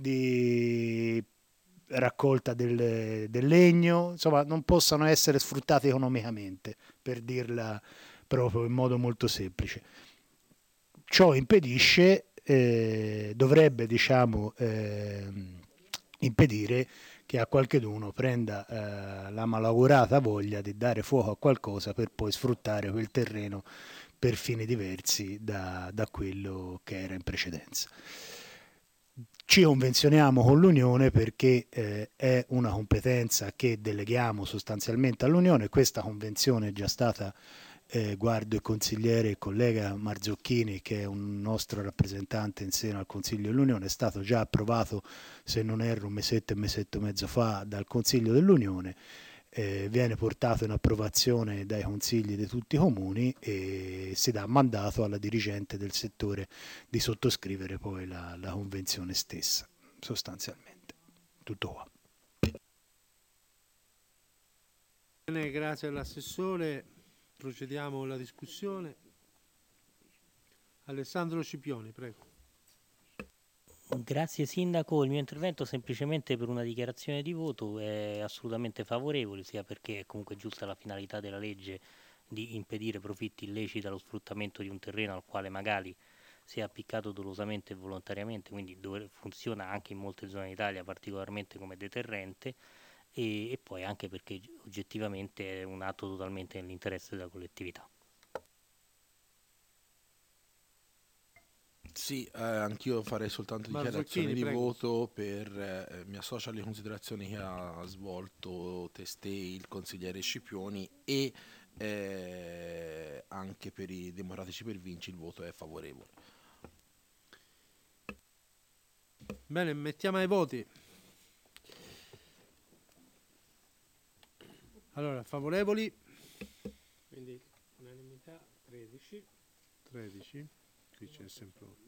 di raccolta del, del legno, insomma non possano essere sfruttati economicamente, per dirla proprio in modo molto semplice. ciò impedisce, eh, dovrebbe diciamo, eh, impedire che a qualcheduno prenda eh, la malaugurata voglia di dare fuoco a qualcosa per poi sfruttare quel terreno per fini diversi da, da quello che era in precedenza. Ci convenzioniamo con l'Unione perché eh, è una competenza che deleghiamo sostanzialmente all'Unione. Questa convenzione è già stata, eh, guardo il consigliere e collega Marzocchini, che è un nostro rappresentante in seno al Consiglio dell'Unione, è stato già approvato, se non erro, un mesetto e mesetto e mezzo fa dal Consiglio dell'Unione. Eh, viene portato in approvazione dai consigli di tutti i comuni e si dà mandato alla dirigente del settore di sottoscrivere poi la, la convenzione stessa, sostanzialmente. Tutto qua. Bene, grazie all'assessore. Procediamo alla discussione. Alessandro Scipioni, prego. Grazie Sindaco, il mio intervento semplicemente per una dichiarazione di voto è assolutamente favorevole, sia perché è comunque giusta la finalità della legge di impedire profitti illeciti dallo sfruttamento di un terreno al quale magari si è appiccato dolosamente e volontariamente, quindi dove funziona anche in molte zone d'Italia particolarmente come deterrente, e, e poi anche perché oggettivamente è un atto totalmente nell'interesse della collettività. Sì, eh, anch'io farei soltanto dichiarazione di prego. voto per eh, mi associo alle considerazioni che ha svolto testé il consigliere Scipioni e eh, anche per i Democratici per Vinci il voto è favorevole. Bene, mettiamo ai voti. Allora, favorevoli Quindi unanimità tredici. tredici. Qui c'è sempre uno.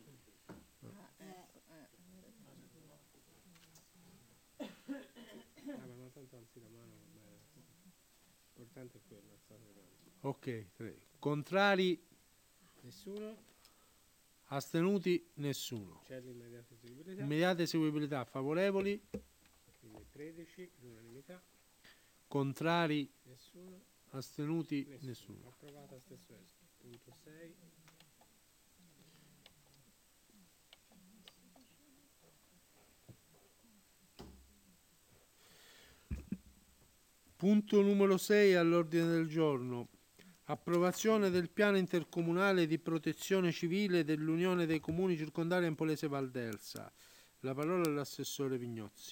Ah, ma tanto alzi la mano, vabbè. L'importante è quello, alzare le mani. Ok, tre. Contrari, Nessuno? astenuti, nessuno. C'è l'immediata eseguibilità. Immediata eseguibilità, favorevoli, Quindi tredici, l'unanimità. contrari, Nessuno? astenuti, Nessuno. nessuno. Approvata stesso esito. Punto sei. Punto numero sei all'ordine del giorno. Approvazione del piano intercomunale di protezione civile dell'Unione dei Comuni circondari Empolese Valdelsa. La parola all'assessore Vignozzi.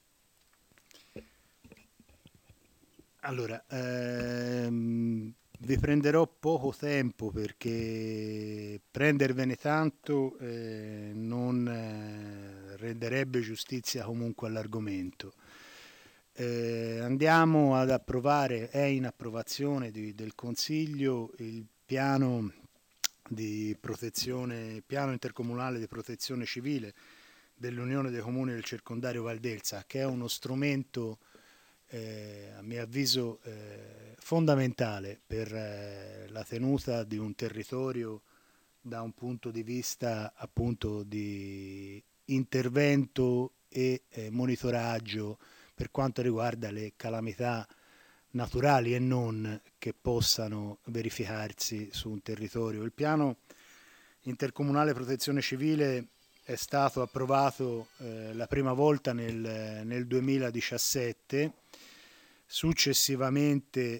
Allora, ehm, vi prenderò poco tempo perché prendervene tanto eh, non eh, renderebbe giustizia comunque all'argomento. Eh, andiamo ad approvare, è in approvazione di, del Consiglio il piano di protezione, piano intercomunale di protezione civile dell'Unione dei Comuni del Circondario Valdelsa, che è uno strumento eh, a mio avviso eh, fondamentale per eh, la tenuta di un territorio da un punto di vista appunto di intervento e eh, monitoraggio per quanto riguarda le calamità naturali e non che possano verificarsi su un territorio. Il piano intercomunale protezione civile è stato approvato eh, la prima volta nel, nel duemiladiciassette, successivamente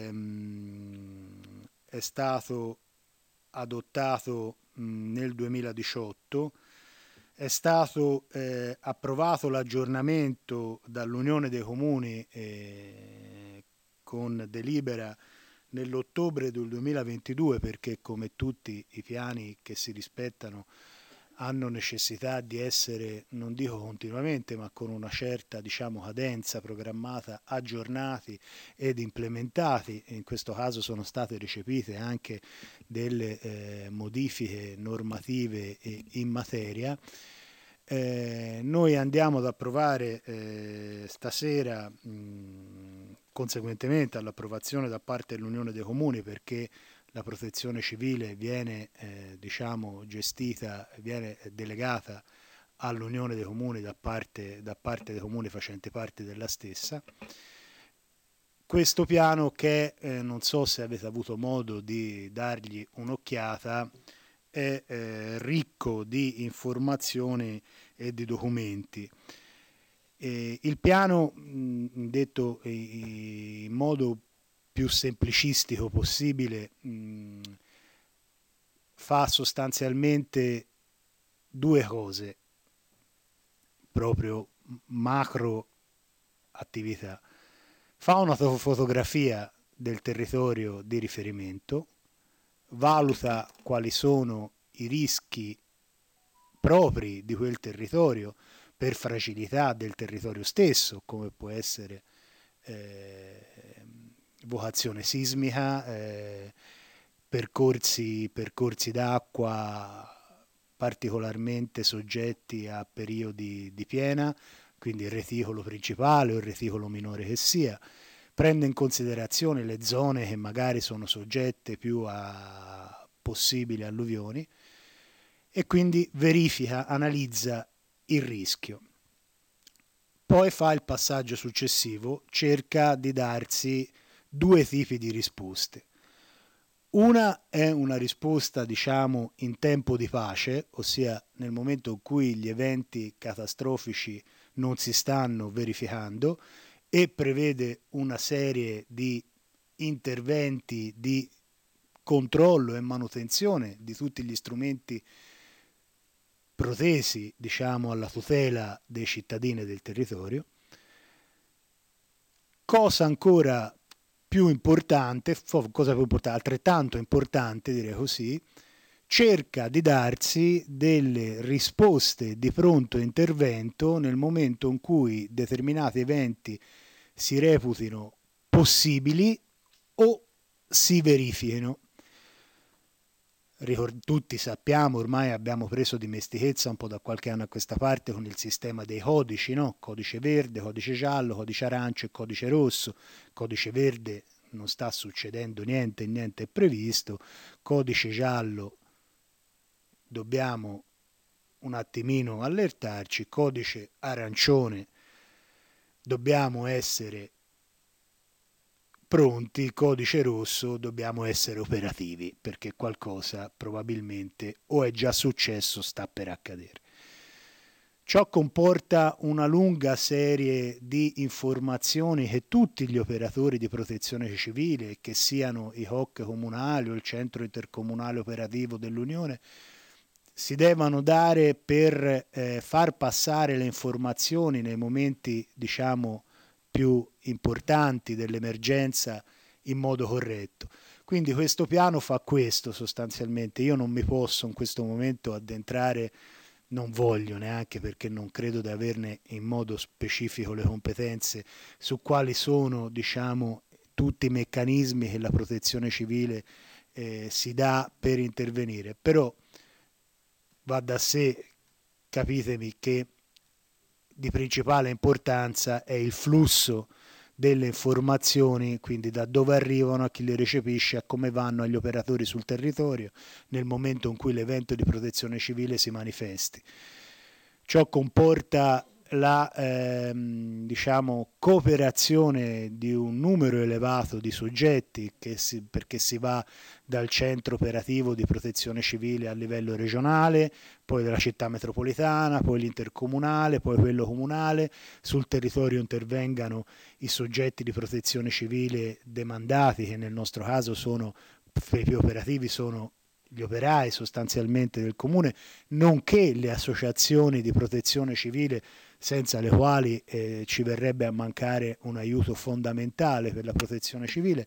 ehm, è stato adottato mh, nel duemiladiciotto. È stato eh, approvato l'aggiornamento dall'Unione dei Comuni eh, con delibera nell'ottobre del duemilaventidue, perché come tutti i piani che si rispettano hanno necessità di essere, non dico continuamente, ma con una certa diciamo, cadenza programmata, aggiornati ed implementati. In questo caso sono state recepite anche delle eh, modifiche normative eh, in materia. Eh, noi andiamo ad approvare eh, stasera, mh, conseguentemente all'approvazione da parte dell'Unione dei Comuni, perché la protezione civile viene eh, diciamo, gestita, viene delegata all'Unione dei Comuni da parte, da parte dei comuni facenti parte della stessa. Questo piano che eh, non so se avete avuto modo di dargli un'occhiata, è eh, ricco di informazioni e di documenti. E il piano, mh, detto in modo più semplicistico possibile, mh, fa sostanzialmente due cose, proprio macro attività. Fa una fotografia del territorio di riferimento, valuta quali sono i rischi propri di quel territorio per fragilità del territorio stesso, come può essere eh, vocazione sismica, eh, percorsi, percorsi d'acqua particolarmente soggetti a periodi di piena, quindi il reticolo principale o il reticolo minore che sia, prende in considerazione le zone che magari sono soggette più a possibili alluvioni e quindi verifica, analizza il rischio. Poi fa il passaggio successivo, cerca di darsi due tipi di risposte. Una è una risposta, diciamo, in tempo di pace, ossia nel momento in cui gli eventi catastrofici non si stanno verificando, e prevede una serie di interventi di controllo e manutenzione di tutti gli strumenti protesi, diciamo, alla tutela dei cittadini e del territorio. Cosa ancora più importante, cosa più importante, altrettanto importante direi così, cerca di darsi delle risposte di pronto intervento nel momento in cui determinati eventi si reputino possibili o si verifichino. Ricord- tutti sappiamo, ormai abbiamo preso dimestichezza un po' da qualche anno a questa parte con il sistema dei codici, no? Codice verde, codice giallo, codice arancio e codice rosso. Codice verde non sta succedendo niente, niente è previsto. Codice giallo dobbiamo un attimino allertarci. Codice arancione dobbiamo essere pronti, codice rosso dobbiamo essere operativi perché qualcosa probabilmente o è già successo o sta per accadere. Ciò comporta una lunga serie di informazioni che tutti gli operatori di protezione civile, che siano i C O C comunali o il centro intercomunale operativo dell'Unione, si devono dare per eh, far passare le informazioni nei momenti, diciamo, più importanti dell'emergenza in modo corretto. Quindi questo piano fa questo sostanzialmente. Io non mi posso in questo momento addentrare, non voglio neanche perché non credo di averne in modo specifico le competenze su quali sono, diciamo, tutti i meccanismi che la protezione civile eh, si dà per intervenire. Però va da sé, capitemi, che di principale importanza è il flusso delle informazioni, quindi da dove arrivano, a chi le recepisce, a come vanno agli operatori sul territorio nel momento in cui l'evento di protezione civile si manifesti. Ciò comporta la ehm, diciamo, cooperazione di un numero elevato di soggetti che si, perché si va dal centro operativo di protezione civile a livello regionale, poi della città metropolitana, poi l'intercomunale, poi quello comunale. Sul territorio intervengano i soggetti di protezione civile demandati, che nel nostro caso sono, per i più operativi sono gli operai sostanzialmente del comune, nonché le associazioni di protezione civile, senza le quali eh, ci verrebbe a mancare un aiuto fondamentale per la protezione civile.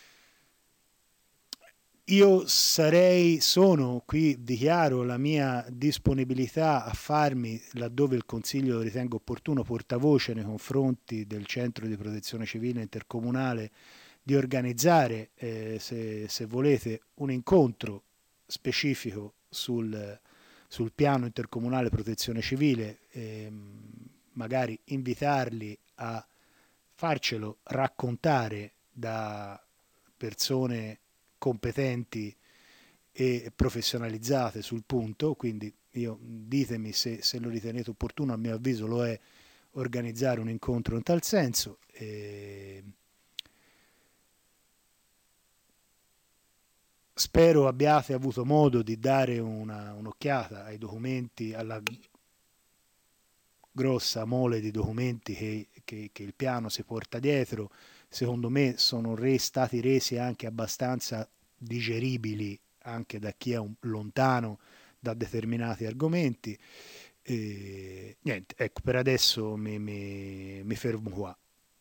Io sarei, sono qui, dichiaro la mia disponibilità a farmi, laddove il Consiglio lo ritenga opportuno, portavoce nei confronti del Centro di Protezione Civile Intercomunale, di organizzare, eh, se, se volete, un incontro specifico sul, sul piano intercomunale protezione civile, ehm, magari invitarli a farcelo raccontare da persone competenti e professionalizzate sul punto. Quindi io, ditemi se, se lo ritenete opportuno, a mio avviso lo è, organizzare un incontro in tal senso. E spero abbiate avuto modo di dare una, un'occhiata ai documenti, alla grossa mole di documenti che, che, che il piano si porta dietro. Secondo me sono re, stati resi anche abbastanza digeribili anche da chi è un, lontano da determinati argomenti. E, niente, ecco, per adesso mi, mi, mi fermo qua.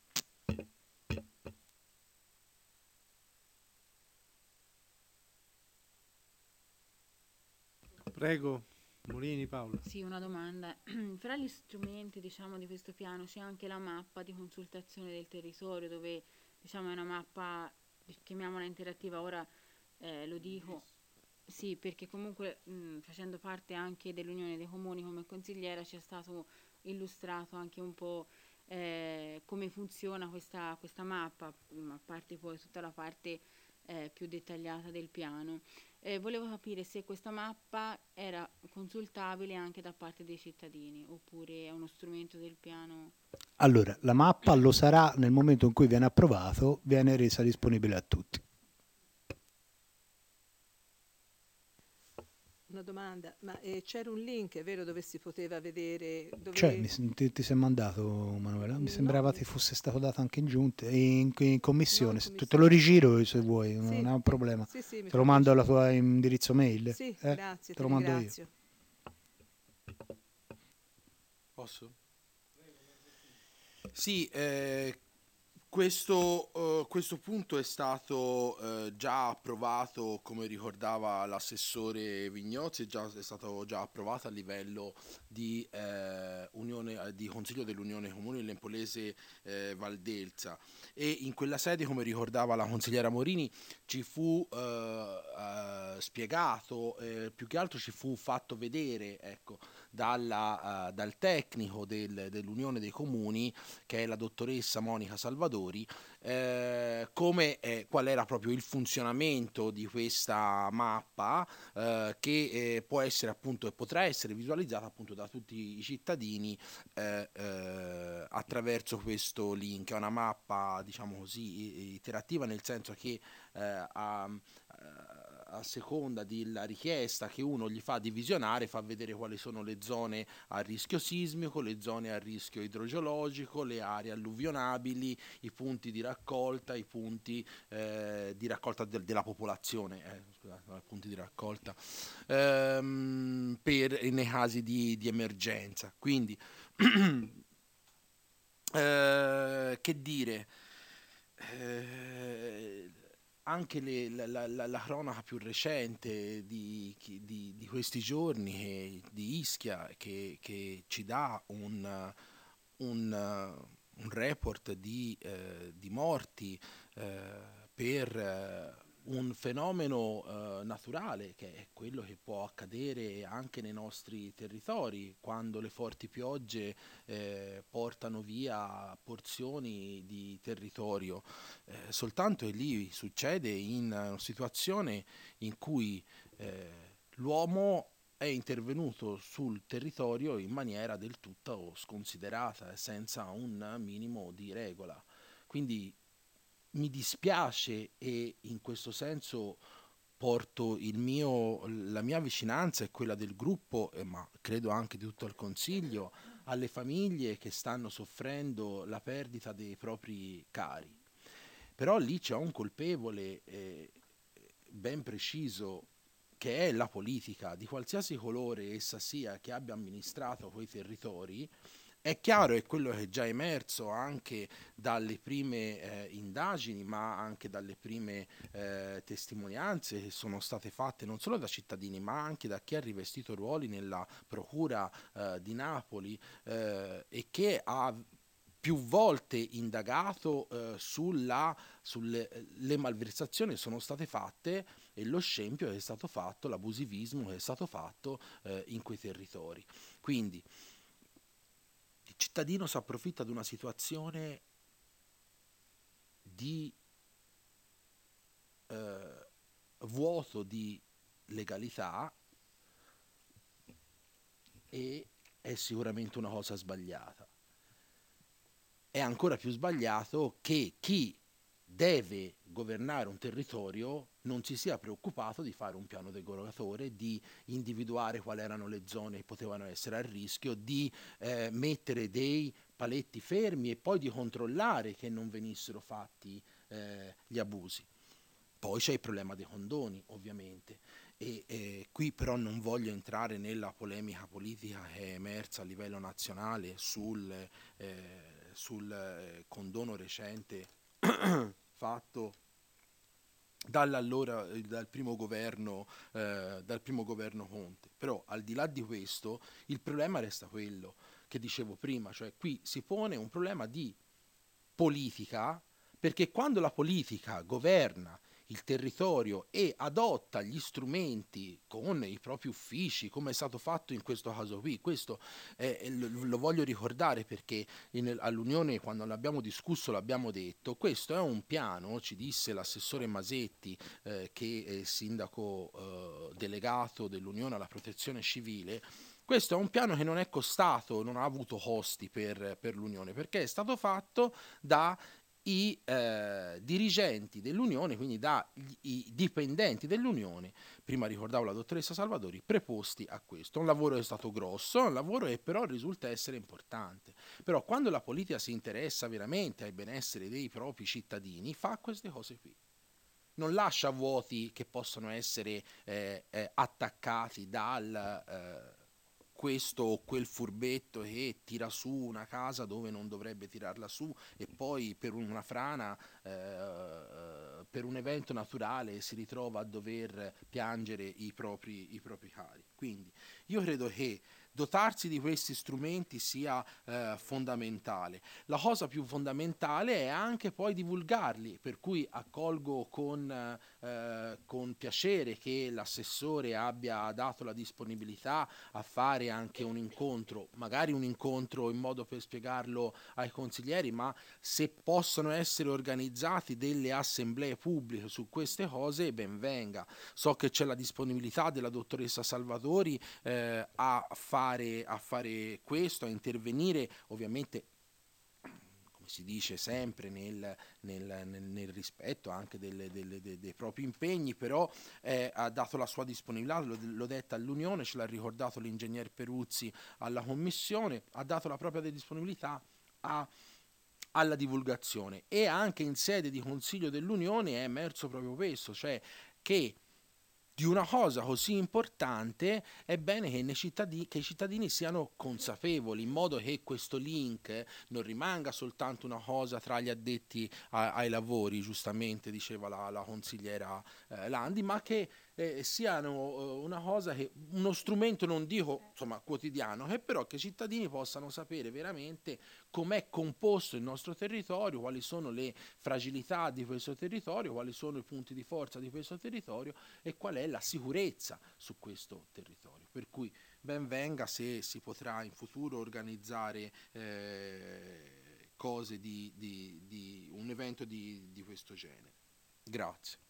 Prego, Molini Paolo. Sì, una domanda. Fra gli strumenti, diciamo, di questo piano c'è anche la mappa di consultazione del territorio, dove, diciamo, è una mappa, chiamiamola interattiva, ora eh, lo dico, sì, perché comunque mh, facendo parte anche dell'Unione dei Comuni come consigliera ci è stato illustrato anche un po' eh, come funziona questa, questa mappa, a parte poi tutta la parte eh, più dettagliata del piano. Eh, volevo capire se questa mappa era consultabile anche da parte dei cittadini oppure è uno strumento del piano. Allora, la mappa lo sarà nel momento in cui viene approvato, viene resa disponibile a tutti. Una domanda, ma eh, c'era un link, è vero, dove si poteva vedere... Dove... Cioè, mi, ti, ti sei mandato, Manuela? Mi No, sembrava mi- ti fosse stato dato anche in giunta, in, in commissione. No, in Se- commissione. Te lo rigiro se vuoi, Sì, non è un problema. Sì, sì, mi Te lo fa mando alla piacere. tua indirizzo mail? Sì, Eh? grazie, Te lo ti mando io. ringrazio. Posso? Sì, eh, questo, eh, questo punto è stato eh, già approvato, come ricordava l'assessore Vignozzi, è, già, è stato già approvato a livello di, eh, unione, di Consiglio dell'Unione Comuni dell'Empolese eh, Valdelsa, e in quella sede, come ricordava la consigliera Morini, ci fu eh, eh, spiegato, eh, più che altro ci fu fatto vedere, ecco, dalla, uh, dal tecnico del, dell'Unione dei Comuni, che è la dottoressa Monica Salvadori, eh, come, eh, qual era proprio il funzionamento di questa mappa, eh, che eh, può essere appunto e potrà essere visualizzata appunto da tutti i cittadini eh, eh, attraverso questo link. È una mappa, diciamo così, interattiva, nel senso che eh, ha a seconda della richiesta che uno gli fa di visionare, fa vedere quali sono le zone a rischio sismico, le zone a rischio idrogeologico, le aree alluvionabili, i punti di raccolta, i punti eh, di raccolta de- della popolazione, eh, scusate, punti di raccolta, ehm, per, nei casi di, di emergenza. Quindi, eh, che dire, eh, anche le, la, la, la, la cronaca più recente di, di, di questi giorni, che, di Ischia, che, che ci dà un, un, un report di, eh, di morti eh, per eh, un fenomeno eh, naturale, che è quello che può accadere anche nei nostri territori, quando le forti piogge eh, portano via porzioni di territorio. Eh, soltanto è lì succede in una situazione in cui eh, l'uomo è intervenuto sul territorio in maniera del tutto sconsiderata, senza un minimo di regola. Quindi mi dispiace, e in questo senso porto il mio, la mia vicinanza e quella del gruppo, eh, ma credo anche di tutto il Consiglio, alle famiglie che stanno soffrendo la perdita dei propri cari. Però lì c'è un colpevole eh, ben preciso, che è la politica, di qualsiasi colore essa sia, che abbia amministrato quei territori. È chiaro, è quello che è già emerso anche dalle prime eh, indagini, ma anche dalle prime eh, testimonianze che sono state fatte non solo da cittadini, ma anche da chi ha rivestito ruoli nella procura eh, di Napoli eh, e che ha più volte indagato eh, sulla, sulle le malversazioni che sono state fatte e lo scempio che è stato fatto, l'abusivismo che è stato fatto eh, in quei territori. Quindi il cittadino si approfitta di una situazione di eh, vuoto di legalità, e è sicuramente una cosa sbagliata. È ancora più sbagliato che chi deve governare un territorio non si sia preoccupato di fare un piano derogatore, di individuare quali erano le zone che potevano essere a rischio, di eh, mettere dei paletti fermi e poi di controllare che non venissero fatti eh, gli abusi. Poi c'è il problema dei condoni, ovviamente, e eh, qui però non voglio entrare nella polemica politica che è emersa a livello nazionale sul, eh, sul eh, condono recente fatto dall'allora, dal primo governo, eh, dal primo governo Conte. Però al di là di questo il problema resta quello che dicevo prima, cioè qui si pone un problema di politica, perché quando la politica governa il territorio e adotta gli strumenti con i propri uffici, come è stato fatto in questo caso qui, questo eh, lo, lo voglio ricordare perché in, all'Unione, quando l'abbiamo discusso, l'abbiamo detto, questo è un piano, ci disse l'assessore Masetti, eh, che è sindaco eh, delegato dell'Unione alla protezione civile. Questo è un piano che non è costato, non ha avuto costi per, per l'Unione, perché è stato fatto da i eh, dirigenti dell'Unione, quindi dai dipendenti dell'Unione, prima ricordavo la dottoressa Salvatori, preposti a questo. Un lavoro che è stato grosso, un lavoro che però risulta essere importante. Però quando la politica si interessa veramente al benessere dei propri cittadini, fa queste cose qui. Non lascia vuoti che possono essere eh, eh, attaccati dal... Eh, questo o quel furbetto che tira su una casa dove non dovrebbe tirarla su e poi per una frana, eh, per un evento naturale si ritrova a dover piangere i propri, i propri cari. Quindi io credo che dotarsi di questi strumenti sia eh, fondamentale. La cosa più fondamentale è anche poi divulgarli, per cui accolgo con, eh, con piacere che l'assessore abbia dato la disponibilità a fare anche un incontro, magari un incontro in modo per spiegarlo ai consiglieri, ma se possono essere organizzati delle assemblee pubbliche su queste cose, ben venga. So che c'è la disponibilità della dottoressa Salvatori eh, a fare a fare questo, a intervenire, ovviamente come si dice sempre nel, nel, nel, nel rispetto anche delle, delle, dei, dei propri impegni, però eh, ha dato la sua disponibilità, lo, l'ho detta all'Unione, ce l'ha ricordato l'ingegner Peruzzi alla Commissione, ha dato la propria disponibilità a alla divulgazione, e anche in sede di Consiglio dell'Unione è emerso proprio questo, cioè che di una cosa così importante è bene che, nei cittadini, che i cittadini siano consapevoli, in modo che questo link non rimanga soltanto una cosa tra gli addetti a, ai lavori, giustamente diceva la, la consigliera eh, Landi, ma che eh, siano eh, una cosa che, uno strumento, non dico insomma quotidiano, che però che i cittadini possano sapere veramente com'è composto il nostro territorio, quali sono le fragilità di questo territorio, quali sono i punti di forza di questo territorio e qual è la sicurezza su questo territorio. Per cui ben venga se si potrà in futuro organizzare eh, cose di, di, di un evento di, di questo genere. Grazie.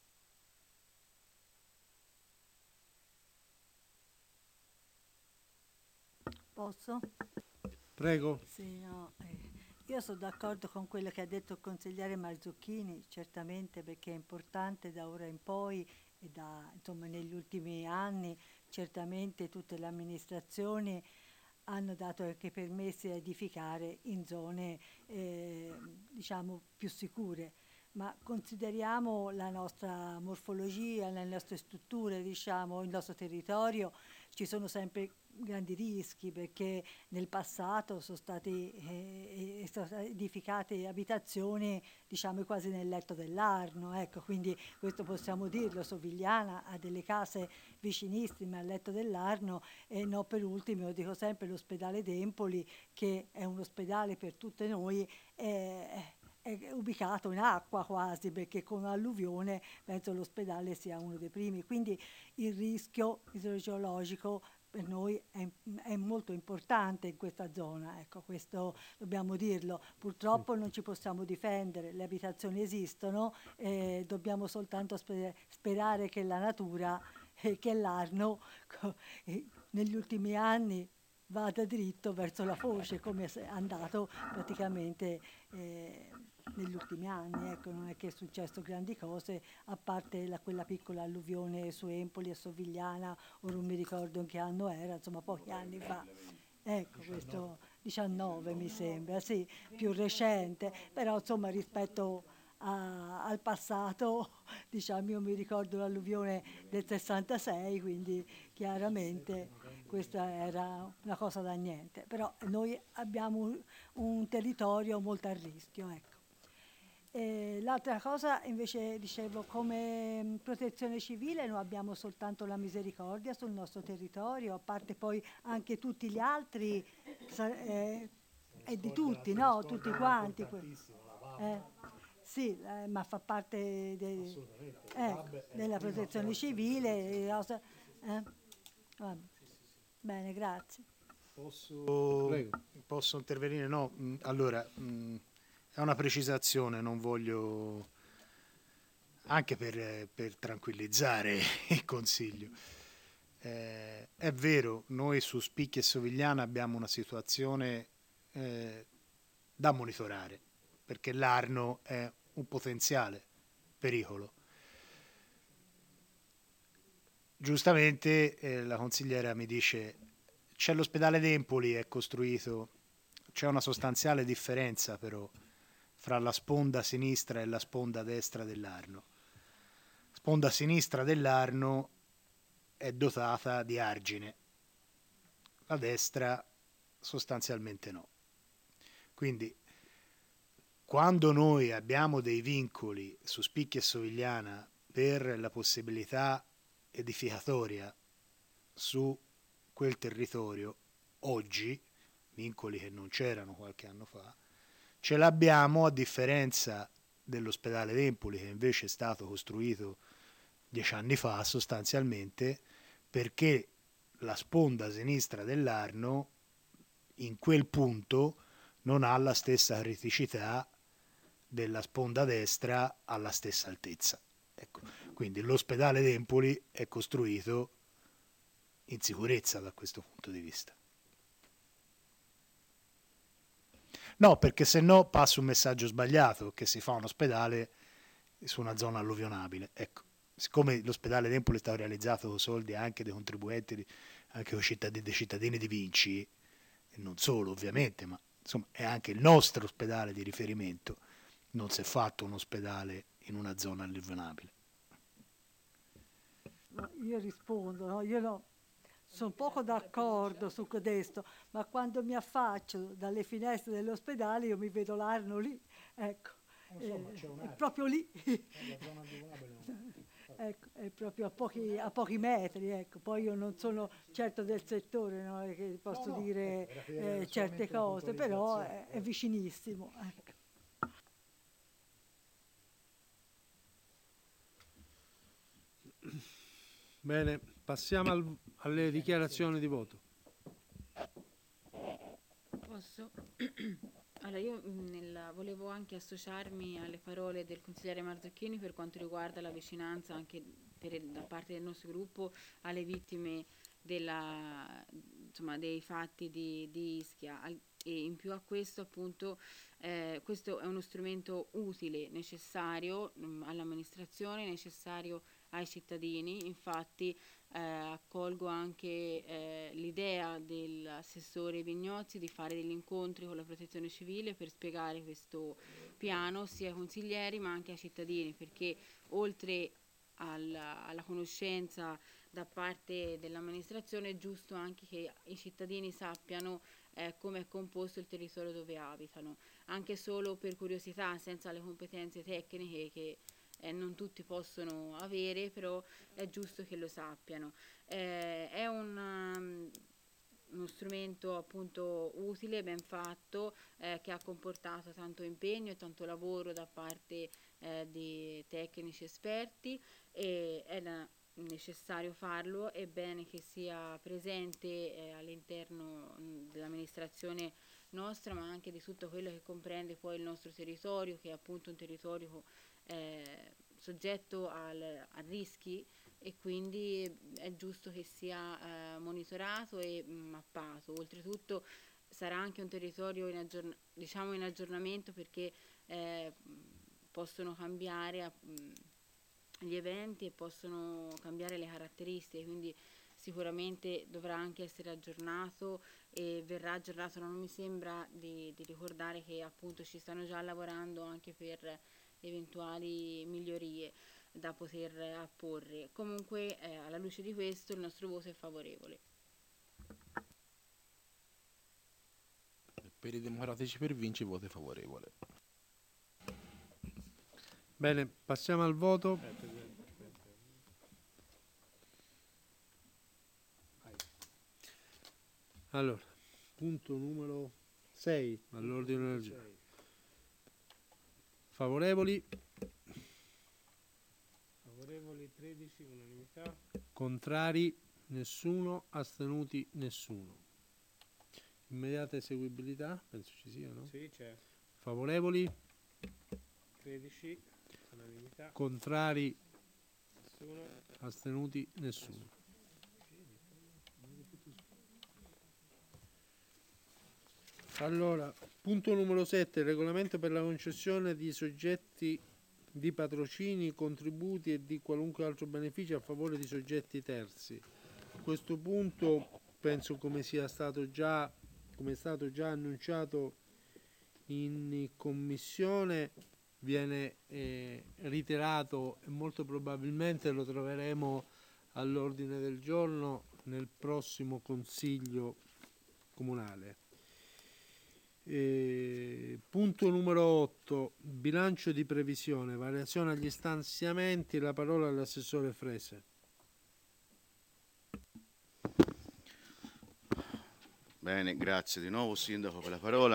Posso? Prego. Sì, no, eh, io sono d'accordo con quello che ha detto il consigliere Marzocchini, certamente, perché è importante da ora in poi e da, insomma, negli ultimi anni certamente tutte le amministrazioni hanno dato anche permessi a edificare in zone eh, diciamo più sicure. Ma consideriamo la nostra morfologia, le nostre strutture, diciamo, il nostro territorio, ci sono sempre grandi rischi perché nel passato sono state eh, edificate abitazioni, diciamo, quasi nel letto dell'Arno, ecco, quindi questo possiamo dirlo. Sovigliana ha delle case vicinissime al letto dell'Arno e no, per ultimo, io dico sempre l'ospedale d'Empoli, che è un ospedale per tutte noi, eh, è ubicato in acqua quasi, perché con l'alluvione penso l'ospedale sia uno dei primi, quindi il rischio idrogeologico per noi è, è molto importante in questa zona, ecco, questo dobbiamo dirlo. Purtroppo non ci possiamo difendere, le abitazioni esistono, eh, dobbiamo soltanto sper- sperare che la natura, eh, che l'Arno eh, negli ultimi anni vada dritto verso la foce, come è andato praticamente eh, negli ultimi anni. Ecco, non è che è successo grandi cose, a parte la, quella piccola alluvione su Empoli e Sovigliana, ora non mi ricordo in che anno era, insomma pochi anni fa. Ecco, questo diciannove mi sembra, sì, più recente, però insomma rispetto a- al passato, diciamo, io mi ricordo l'alluvione del sessantasei, quindi chiaramente questa era una cosa da niente, però noi abbiamo un, un territorio molto a rischio, ecco. E l'altra cosa invece dicevo, come mh, protezione civile noi abbiamo soltanto la misericordia sul nostro territorio, a parte poi anche tutti gli altri, sa- eh, e di tutti, no? Tutti quanti. que- eh, sì, eh, ma fa parte de- ecco, della protezione civile. e cose- eh? Vabbè. Bene, grazie. Posso, Prego. posso intervenire? No, mh, allora, mh, è una precisazione, non voglio, anche per, per tranquillizzare il Consiglio. Eh, è vero, noi su Spicchi e Sovigliana abbiamo una situazione eh, da monitorare, perché l'Arno è un potenziale pericolo. Giustamente eh, la consigliera mi dice c'è l'ospedale d'Empoli, è costruito, c'è una sostanziale differenza però fra la sponda sinistra e la sponda destra dell'Arno. Sponda sinistra dell'Arno è dotata di argine, la destra sostanzialmente no. Quindi quando noi abbiamo dei vincoli su Spicchi e Sovigliana per la possibilità edificatoria su quel territorio, oggi, vincoli che non c'erano qualche anno fa, ce l'abbiamo a differenza dell'ospedale d'Empoli che invece è stato costruito dieci anni fa sostanzialmente perché la sponda sinistra dell'Arno in quel punto non ha la stessa criticità della sponda destra alla stessa altezza. Ecco, quindi l'ospedale d'Empoli è costruito in sicurezza da questo punto di vista. No, perché se no passa un messaggio sbagliato che si fa un ospedale su una zona alluvionabile. Ecco, siccome l'ospedale d'Empoli è stato realizzato con soldi anche dei contribuenti, anche con cittadini, dei cittadini di Vinci, e non solo ovviamente, ma insomma è anche il nostro ospedale di riferimento, non si è fatto un ospedale in una zona alluvionabile. Ma io rispondo, no? Io no, sono poco d'accordo su questo, ma quando mi affaccio dalle finestre dell'ospedale io mi vedo l'Arno lì, ecco, eh, è proprio lì, ecco, è proprio a pochi, a pochi metri, ecco. Poi io non sono certo del settore, no, che posso No, no, dire ecco, era per avere eh, certe solamente una cose, però è, puntualizzazione. è vicinissimo, ecco. Bene, passiamo al- alle dichiarazioni di voto. Posso? Allora, io mh, nel- volevo anche associarmi alle parole del consigliere Marzocchini per quanto riguarda la vicinanza anche per- da parte del nostro gruppo alle vittime della, insomma, dei fatti di, di Ischia. Al- e in più a questo appunto eh, questo è uno strumento utile, necessario mh, all'amministrazione, necessario ai cittadini. Infatti eh, accolgo anche eh, l'idea dell'assessore Vignozzi di fare degli incontri con la protezione civile per spiegare questo piano sia ai consiglieri ma anche ai cittadini, perché oltre alla, alla conoscenza da parte dell'amministrazione è giusto anche che i cittadini sappiano eh, come è composto il territorio dove abitano, anche solo per curiosità, senza le competenze tecniche che eh, non tutti possono avere, però è giusto che lo sappiano. Eh, è un, um, uno strumento appunto utile, ben fatto, eh, che ha comportato tanto impegno e tanto lavoro da parte eh, di tecnici esperti e è da- necessario farlo. È bene che sia presente eh, all'interno mh, dell'amministrazione nostra, ma anche di tutto quello che comprende poi il nostro territorio, che è appunto un territorio eh, soggetto al, a rischi e quindi è giusto che sia eh, monitorato e mappato. Oltretutto sarà anche un territorio in, aggiorn- diciamo in aggiornamento, perché eh, possono cambiare a, gli eventi e possono cambiare le caratteristiche, quindi sicuramente dovrà anche essere aggiornato e verrà aggiornato. Non mi sembra di, di ricordare che appunto ci stanno già lavorando anche per eventuali migliorie da poter apporre. Comunque eh, alla luce di questo il nostro voto è favorevole. Per i democratici per Vinci voto è favorevole. Bene, passiamo al voto. Aspetta, aspetta, aspetta. Vai. Allora, punto numero sei all'ordine del giorno. sei. Favorevoli, Favorevoli tredici, unanimità. contrari, nessuno, astenuti, nessuno. Immediata eseguibilità, penso ci sia, no? Sì, c'è. Favorevoli, tredici, unanimità. contrari, Nessuno. astenuti, nessuno. Allora, punto numero sette, regolamento per la concessione di soggetti di patrocini, contributi e di qualunque altro beneficio a favore di soggetti terzi. Questo punto penso come sia stato già, come è stato già annunciato in commissione, viene eh, reiterato e molto probabilmente lo troveremo all'ordine del giorno nel prossimo consiglio comunale. E, punto numero otto, bilancio di previsione, variazione agli stanziamenti, la parola all'assessore Frese. Bene, grazie di nuovo Sindaco per la parola.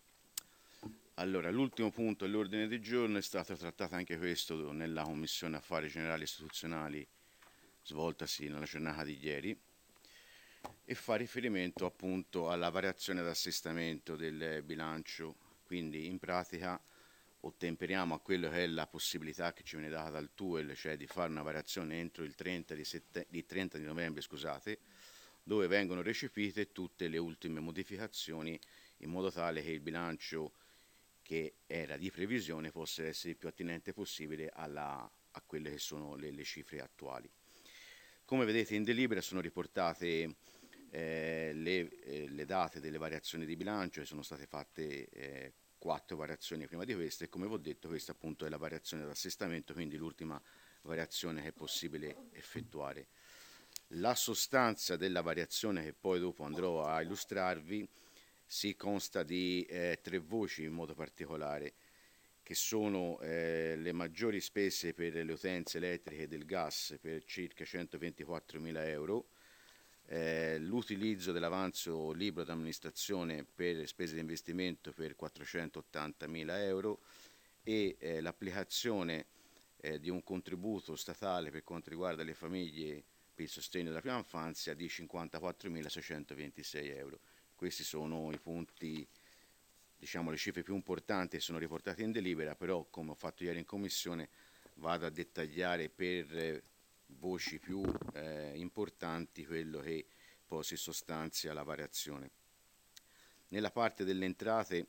Allora, l'ultimo punto all'ordine del giorno è stato trattato anche questo nella Commissione Affari Generali Istituzionali svoltasi nella giornata di ieri, e fa riferimento appunto alla variazione d'assestamento del bilancio. Quindi in pratica ottemperiamo a quello che è la possibilità che ci viene data dal T U E L, cioè di fare una variazione entro il trenta di, sette, di, trenta di novembre, scusate, dove vengono recepite tutte le ultime modificazioni in modo tale che il bilancio che era di previsione possa essere il più attinente possibile alla, a quelle che sono le, le cifre attuali. Come vedete in delibera sono riportate eh, le, eh, le date delle variazioni di bilancio, e sono state fatte eh, quattro variazioni prima di queste, e come vi ho detto questa appunto è la variazione d'assestamento, quindi l'ultima variazione che è possibile effettuare. La sostanza della variazione, che poi dopo andrò a illustrarvi, si consta di eh, tre voci in modo particolare, che sono eh, le maggiori spese per le utenze elettriche e del gas per circa centoventiquattromila euro, eh, l'utilizzo dell'avanzo libero d'amministrazione per spese di investimento per quattrocentottantamila euro e eh, l'applicazione eh, di un contributo statale per quanto riguarda le famiglie per il sostegno della prima infanzia di cinquantaquattromilaseicentoventisei euro. Questi sono i punti, diciamo le cifre più importanti che sono riportate in delibera, però come ho fatto ieri in commissione vado a dettagliare per eh, voci più eh, importanti quello che poi si sostanzia la variazione. Nella parte delle entrate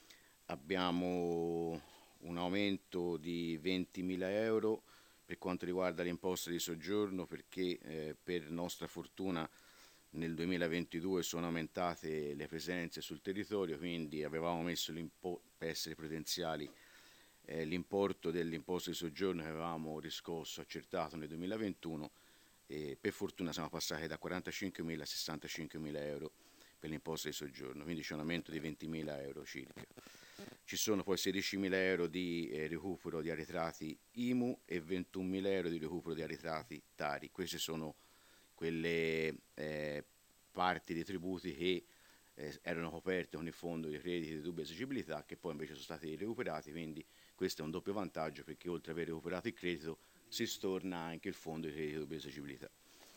abbiamo un aumento di ventimila euro per quanto riguarda l'imposta di soggiorno, perché eh, per nostra fortuna nel duemilaventidue sono aumentate le presenze sul territorio, quindi avevamo messo per essere prudenziali eh, l'importo dell'imposta di soggiorno che avevamo riscosso, accertato nel duemilaventuno, e per fortuna siamo passati da quarantacinquemila a sessantacinquemila euro per l'imposta di soggiorno, quindi c'è un aumento di ventimila euro circa. Ci sono poi sedicimila euro di eh, recupero di arretrati I M U e ventunomila euro di recupero di arretrati Tari. Queste sono quelle eh, parti dei tributi che eh, erano coperte con il fondo di crediti di dubbia esigibilità, che poi invece sono stati recuperati, quindi questo è un doppio vantaggio, perché oltre ad aver recuperato il credito si storna anche il fondo di crediti di dubbia esigibilità.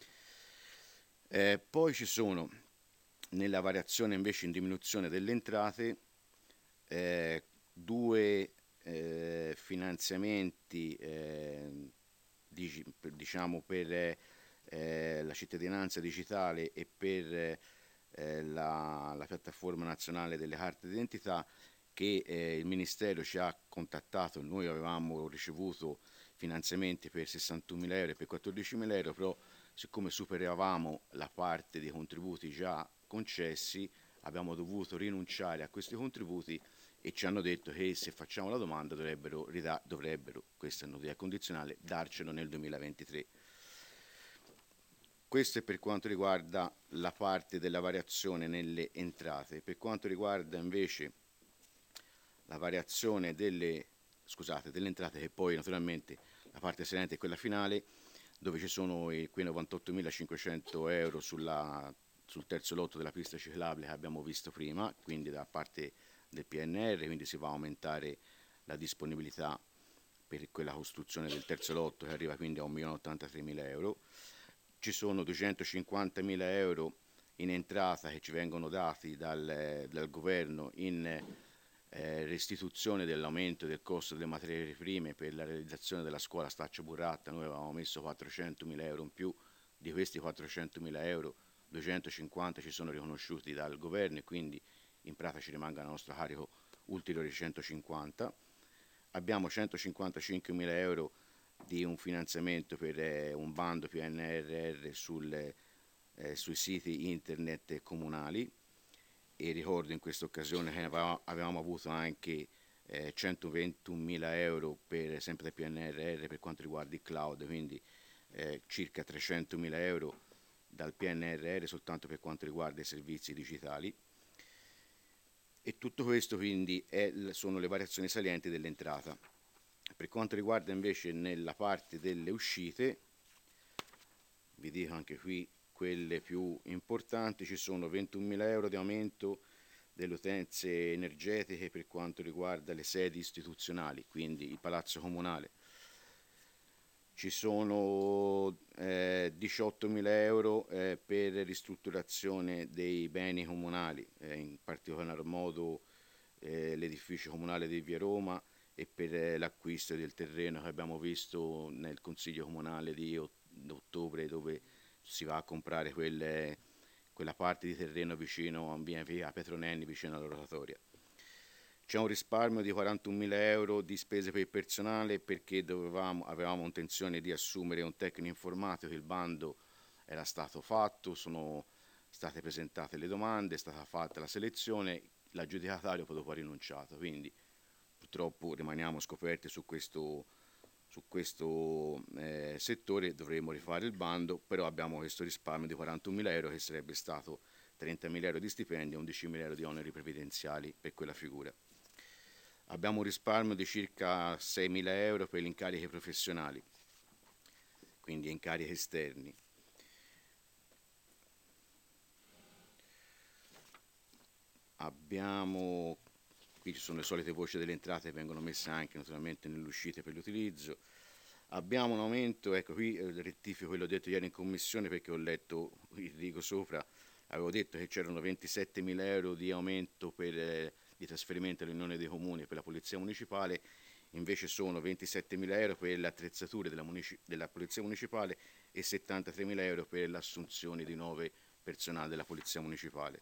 Eh, poi ci sono, nella variazione invece in diminuzione delle entrate, eh, due eh, finanziamenti eh, digi- per, diciamo, per eh, la cittadinanza digitale e per eh, la, la piattaforma nazionale delle carte d'identità, che eh, il Ministero ci ha contattato. Noi avevamo ricevuto finanziamenti per sessantunomila euro e per quattordicimila euro, però siccome superavamo la parte dei contributi già concessi, abbiamo dovuto rinunciare a questi contributi e ci hanno detto che se facciamo la domanda dovrebbero, rida- dovrebbero questa è una condizionale, darcelo nel duemilaventitré. Questo è per quanto riguarda la parte della variazione nelle entrate. Per quanto riguarda invece la variazione delle, scusate, delle entrate, che poi naturalmente la parte salente è quella finale, dove ci sono i, quei novantottomilacinquecento euro sulla, sul terzo lotto della pista ciclabile che abbiamo visto prima, quindi da parte del P N R, quindi si va a aumentare la disponibilità per quella costruzione del terzo lotto, che arriva quindi a un milione ottantatremila euro. Ci sono duecentocinquantamila euro in entrata che ci vengono dati dal, dal governo in eh, restituzione dell'aumento del costo delle materie prime per la realizzazione della scuola Staccio Burratta. Noi avevamo messo quattrocentomila euro in più, di questi quattrocentomila euro duecentocinquanta ci sono riconosciuti dal governo e quindi in pratica ci rimangono a nostro carico ulteriori centocinquanta. Abbiamo centocinquantacinquemila euro di un finanziamento per eh, un bando P N R R sul, eh, sui siti internet comunali, e ricordo in questa occasione che avevamo, avevamo avuto anche eh, centoventunomila euro per, sempre del P N R R per quanto riguarda il cloud, quindi eh, circa trecentomila euro dal P N R R soltanto per quanto riguarda i servizi digitali. E tutto questo quindi è, sono le variazioni salienti dell'entrata. Per quanto riguarda invece nella parte delle uscite, vi dico anche qui quelle più importanti, ci sono ventunomila euro di aumento delle utenze energetiche per quanto riguarda le sedi istituzionali, quindi il Palazzo Comunale. Ci sono eh, diciottomila euro eh, per ristrutturazione dei beni comunali, eh, in particolar modo eh, l'edificio comunale di Via Roma, e per eh, l'acquisto del terreno che abbiamo visto nel Consiglio Comunale di ottobre, dove si va a comprare quelle, quella parte di terreno vicino a via Petronelli, vicino alla rotatoria. C'è un risparmio di quarantunomila euro di spese per il personale, perché dovevamo, avevamo intenzione di assumere un tecnico informatico, il bando era stato fatto, sono state presentate le domande, è stata fatta la selezione, l'aggiudicatario poi dopo ha rinunciato, quindi purtroppo rimaniamo scoperti su questo, su questo eh, settore, dovremo rifare il bando, però abbiamo questo risparmio di quarantunomila euro che sarebbe stato trentamila euro di stipendi e undicimila euro di oneri previdenziali per quella figura. Abbiamo un risparmio di circa seimila euro per gli incarichi professionali, quindi incarichi esterni. Abbiamo, qui ci sono le solite voci delle entrate che vengono messe anche naturalmente nelle uscite per l'utilizzo. Abbiamo un aumento, ecco qui eh, rettifico quello detto ieri in commissione, perché ho letto il rigo sopra, avevo detto che c'erano ventisettemila euro di aumento per, eh, di trasferimento all'Unione dei Comuni per la Polizia Municipale, invece sono ventisettemila euro per le attrezzature della, munici- della Polizia Municipale e settantatremila euro per l'assunzione di nuove personale della Polizia Municipale.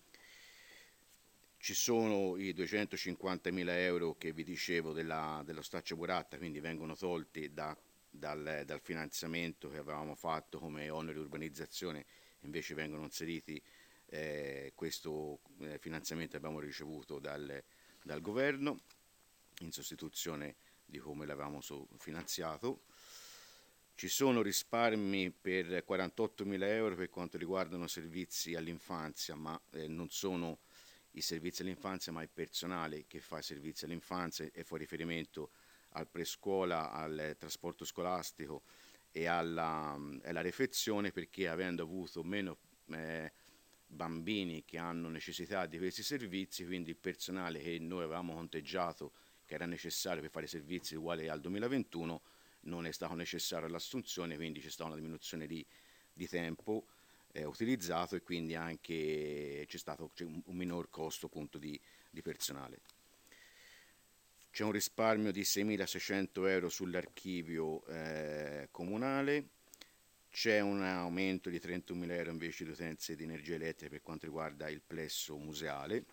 Ci sono i duecentocinquantamila euro che vi dicevo della, dello Staccio Buratta, quindi vengono tolti da, dal, dal finanziamento che avevamo fatto come onere di urbanizzazione, invece vengono inseriti eh, questo eh, finanziamento che abbiamo ricevuto dal, dal governo, in sostituzione di come l'avevamo so finanziato. Ci sono risparmi per quarantottomila euro per quanto riguardano servizi all'infanzia, ma eh, non sono i servizi all'infanzia, ma il personale che fa i servizi all'infanzia, e fa riferimento al prescuola, al trasporto scolastico e alla, alla refezione, perché avendo avuto meno eh, bambini che hanno necessità di questi servizi, quindi il personale che noi avevamo conteggiato che era necessario per fare servizi uguali al duemilaventuno non è stato necessario all'assunzione, quindi c'è stata una diminuzione di, di tempo eh, utilizzato, e quindi anche c'è stato c'è un, un minor costo appunto di, di personale. C'è un risparmio di seimilaseicento euro sull'archivio eh, comunale, c'è un aumento di trentunomila euro invece di utenze di energia elettrica per quanto riguarda il plesso museale.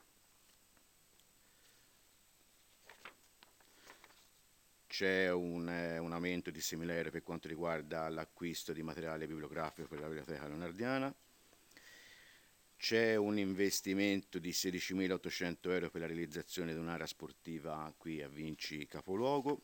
C'è un, eh, un aumento di seimila euro per quanto riguarda l'acquisto di materiale bibliografico per la Biblioteca Leonardiana. C'è un investimento di sedicimilaottocento euro per la realizzazione di un'area sportiva qui a Vinci Capoluogo.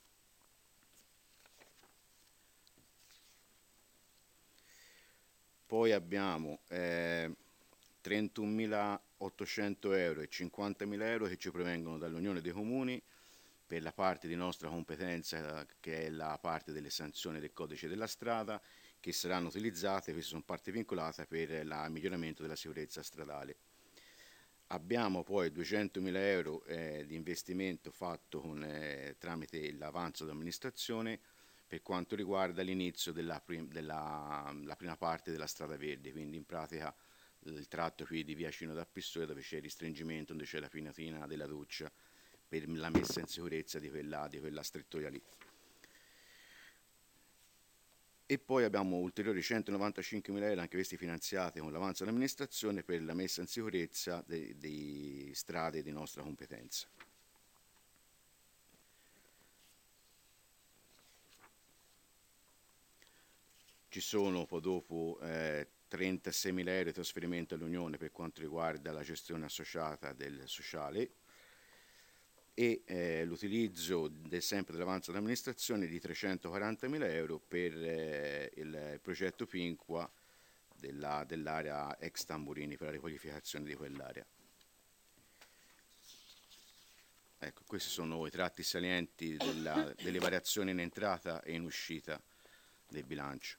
Poi abbiamo eh, trentunomilaottocento euro e cinquantamila euro che ci provengono dall'Unione dei Comuni per la parte di nostra competenza che è la parte delle sanzioni del codice della strada, che saranno utilizzate, queste sono parte vincolata, per il miglioramento della sicurezza stradale. Abbiamo poi duecentomila euro eh, di investimento fatto con, eh, tramite l'avanzo d'amministrazione per quanto riguarda l'inizio della, prim della la prima parte della strada verde, quindi in pratica il tratto qui di via Cino da Pistoia dove c'è il ristringimento, dove c'è la pinatina della doccia per la messa in sicurezza di quella, di quella strettoia lì. E poi abbiamo ulteriori centonovantacinquemila euro, anche questi finanziati con l'avanzo dell'amministrazione, per la messa in sicurezza di strade di nostra competenza. Ci sono poi dopo eh, trentaseimila euro di trasferimento all'Unione per quanto riguarda la gestione associata del sociale, e eh, l'utilizzo del, sempre dell'avanzo dell'amministrazione di trecentoquarantamila euro per eh, il progetto Pinqua dell'area dell ex Tamburini, per la riqualificazione di quell'area. Ecco, questi sono i tratti salienti della, delle variazioni in entrata e in uscita del bilancio.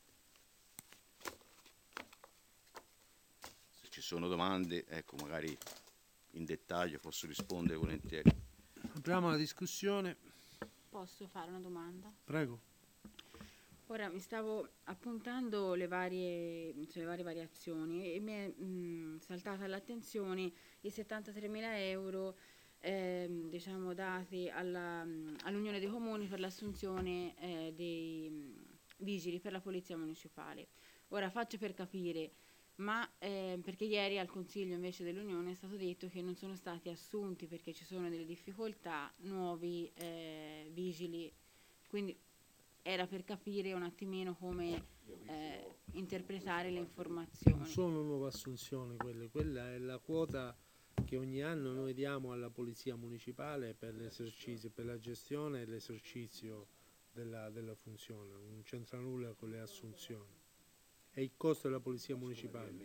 Se ci sono domande, ecco, magari in dettaglio posso rispondere volentieri. Apriamo la discussione. Posso fare una domanda? Prego. Ora mi stavo appuntando le varie, cioè, le varie variazioni e mi è mh, saltata all'attenzione i settantatremila euro eh, diciamo, dati all'Unione dei Comuni per l'assunzione eh, dei mh, vigili per la Polizia Municipale. Ora faccio per capire, ma eh, perché ieri al Consiglio invece dell'Unione è stato detto che non sono stati assunti perché ci sono delle difficoltà nuovi eh, vigili, quindi era per capire un attimino come eh, interpretare le informazioni. Non sono nuove assunzioni quelle, quella è la quota che ogni anno noi diamo alla Polizia Municipale per l'esercizio, per la gestione e l'esercizio della, della funzione, non c'entra nulla con le assunzioni. È il costo della Polizia Municipale.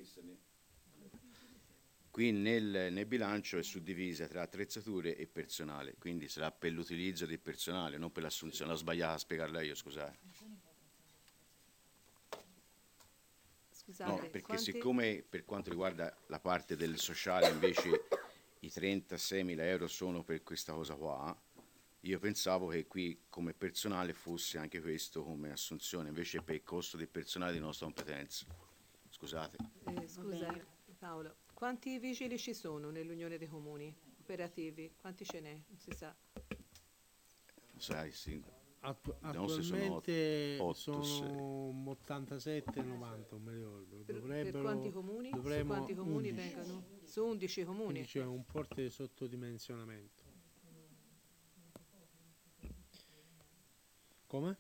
Qui nel, nel bilancio è suddivisa tra attrezzature e personale, quindi sarà per l'utilizzo del personale, non per l'assunzione. L'ho sbagliato a spiegarla io, scusate. Scusate, no, perché quanti... siccome per quanto riguarda la parte del sociale invece i trentaseimila euro sono per questa cosa qua, io pensavo che qui come personale fosse anche questo come assunzione, invece per il costo del personale di nostra competenza. Scusate. Eh, scusa Paolo, quanti vigili ci sono nell'Unione dei Comuni operativi? Quanti ce n'è? Non si sa. Sai, sì. Attu sono, attualmente otto, sono ottantasette novanta, non mi ricordo. Per, per quanti comuni? Su quanti comuni undici. vengono? Su undici comuni? Quindi c'è un forte sottodimensionamento. Come?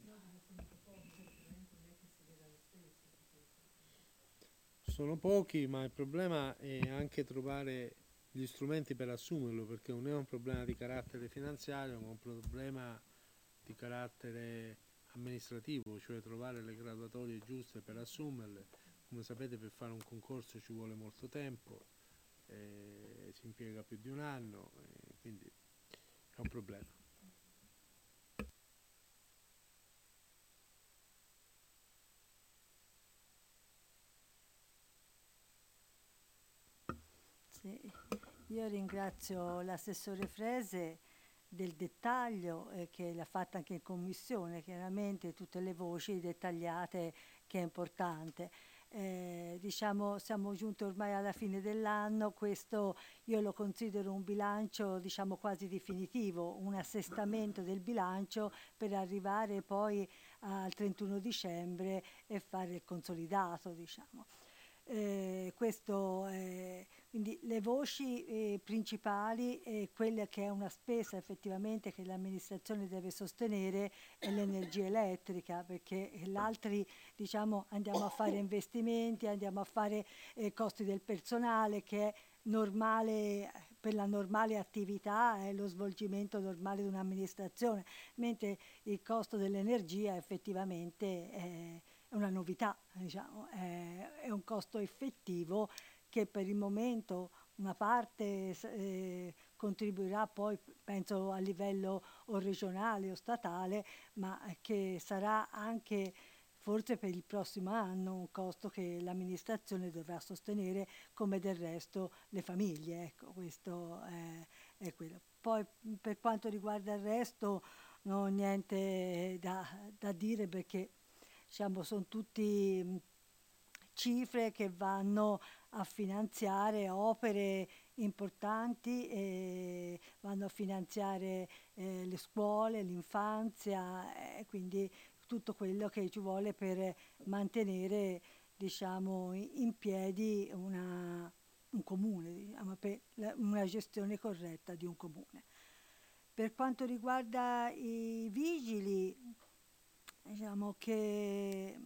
Sono pochi, ma il problema è anche trovare gli strumenti per assumerlo, perché non è un problema di carattere finanziario, ma un problema di carattere amministrativo, cioè trovare le graduatorie giuste per assumerle. Come sapete, per fare un concorso ci vuole molto tempo, eh, si impiega più di un anno, eh, quindi è un problema. Sì, io ringrazio l'assessore Frese del dettaglio eh, che l'ha fatta anche in commissione, chiaramente tutte le voci dettagliate che è importante. Eh, diciamo, siamo giunti ormai alla fine dell'anno, questo io lo considero un bilancio, diciamo, quasi definitivo, un assestamento del bilancio per arrivare poi al trentuno dicembre e fare il consolidato, diciamo. Eh, questo, eh, quindi le voci eh, principali e quella che è una spesa effettivamente che l'amministrazione deve sostenere è l'energia elettrica, perché l'altri, diciamo, andiamo a fare investimenti, andiamo a fare eh, costi del personale che è normale per la normale attività e lo svolgimento normale di un'amministrazione, mentre il costo dell'energia effettivamente è è una novità, diciamo, è, è un costo effettivo che per il momento una parte eh, contribuirà poi, penso, a livello o regionale o statale, ma che sarà anche forse per il prossimo anno un costo che l'amministrazione dovrà sostenere, come del resto le famiglie. Ecco, questo è, è quello. Poi per quanto riguarda il resto non ho niente da, da dire, perché diciamo, sono tutti mh, cifre che vanno a finanziare opere importanti e vanno a finanziare eh, le scuole, l'infanzia e quindi tutto quello che ci vuole per mantenere, diciamo, in piedi una, un comune, diciamo, per la, una gestione corretta di un comune. Per quanto riguarda i vigili, diciamo che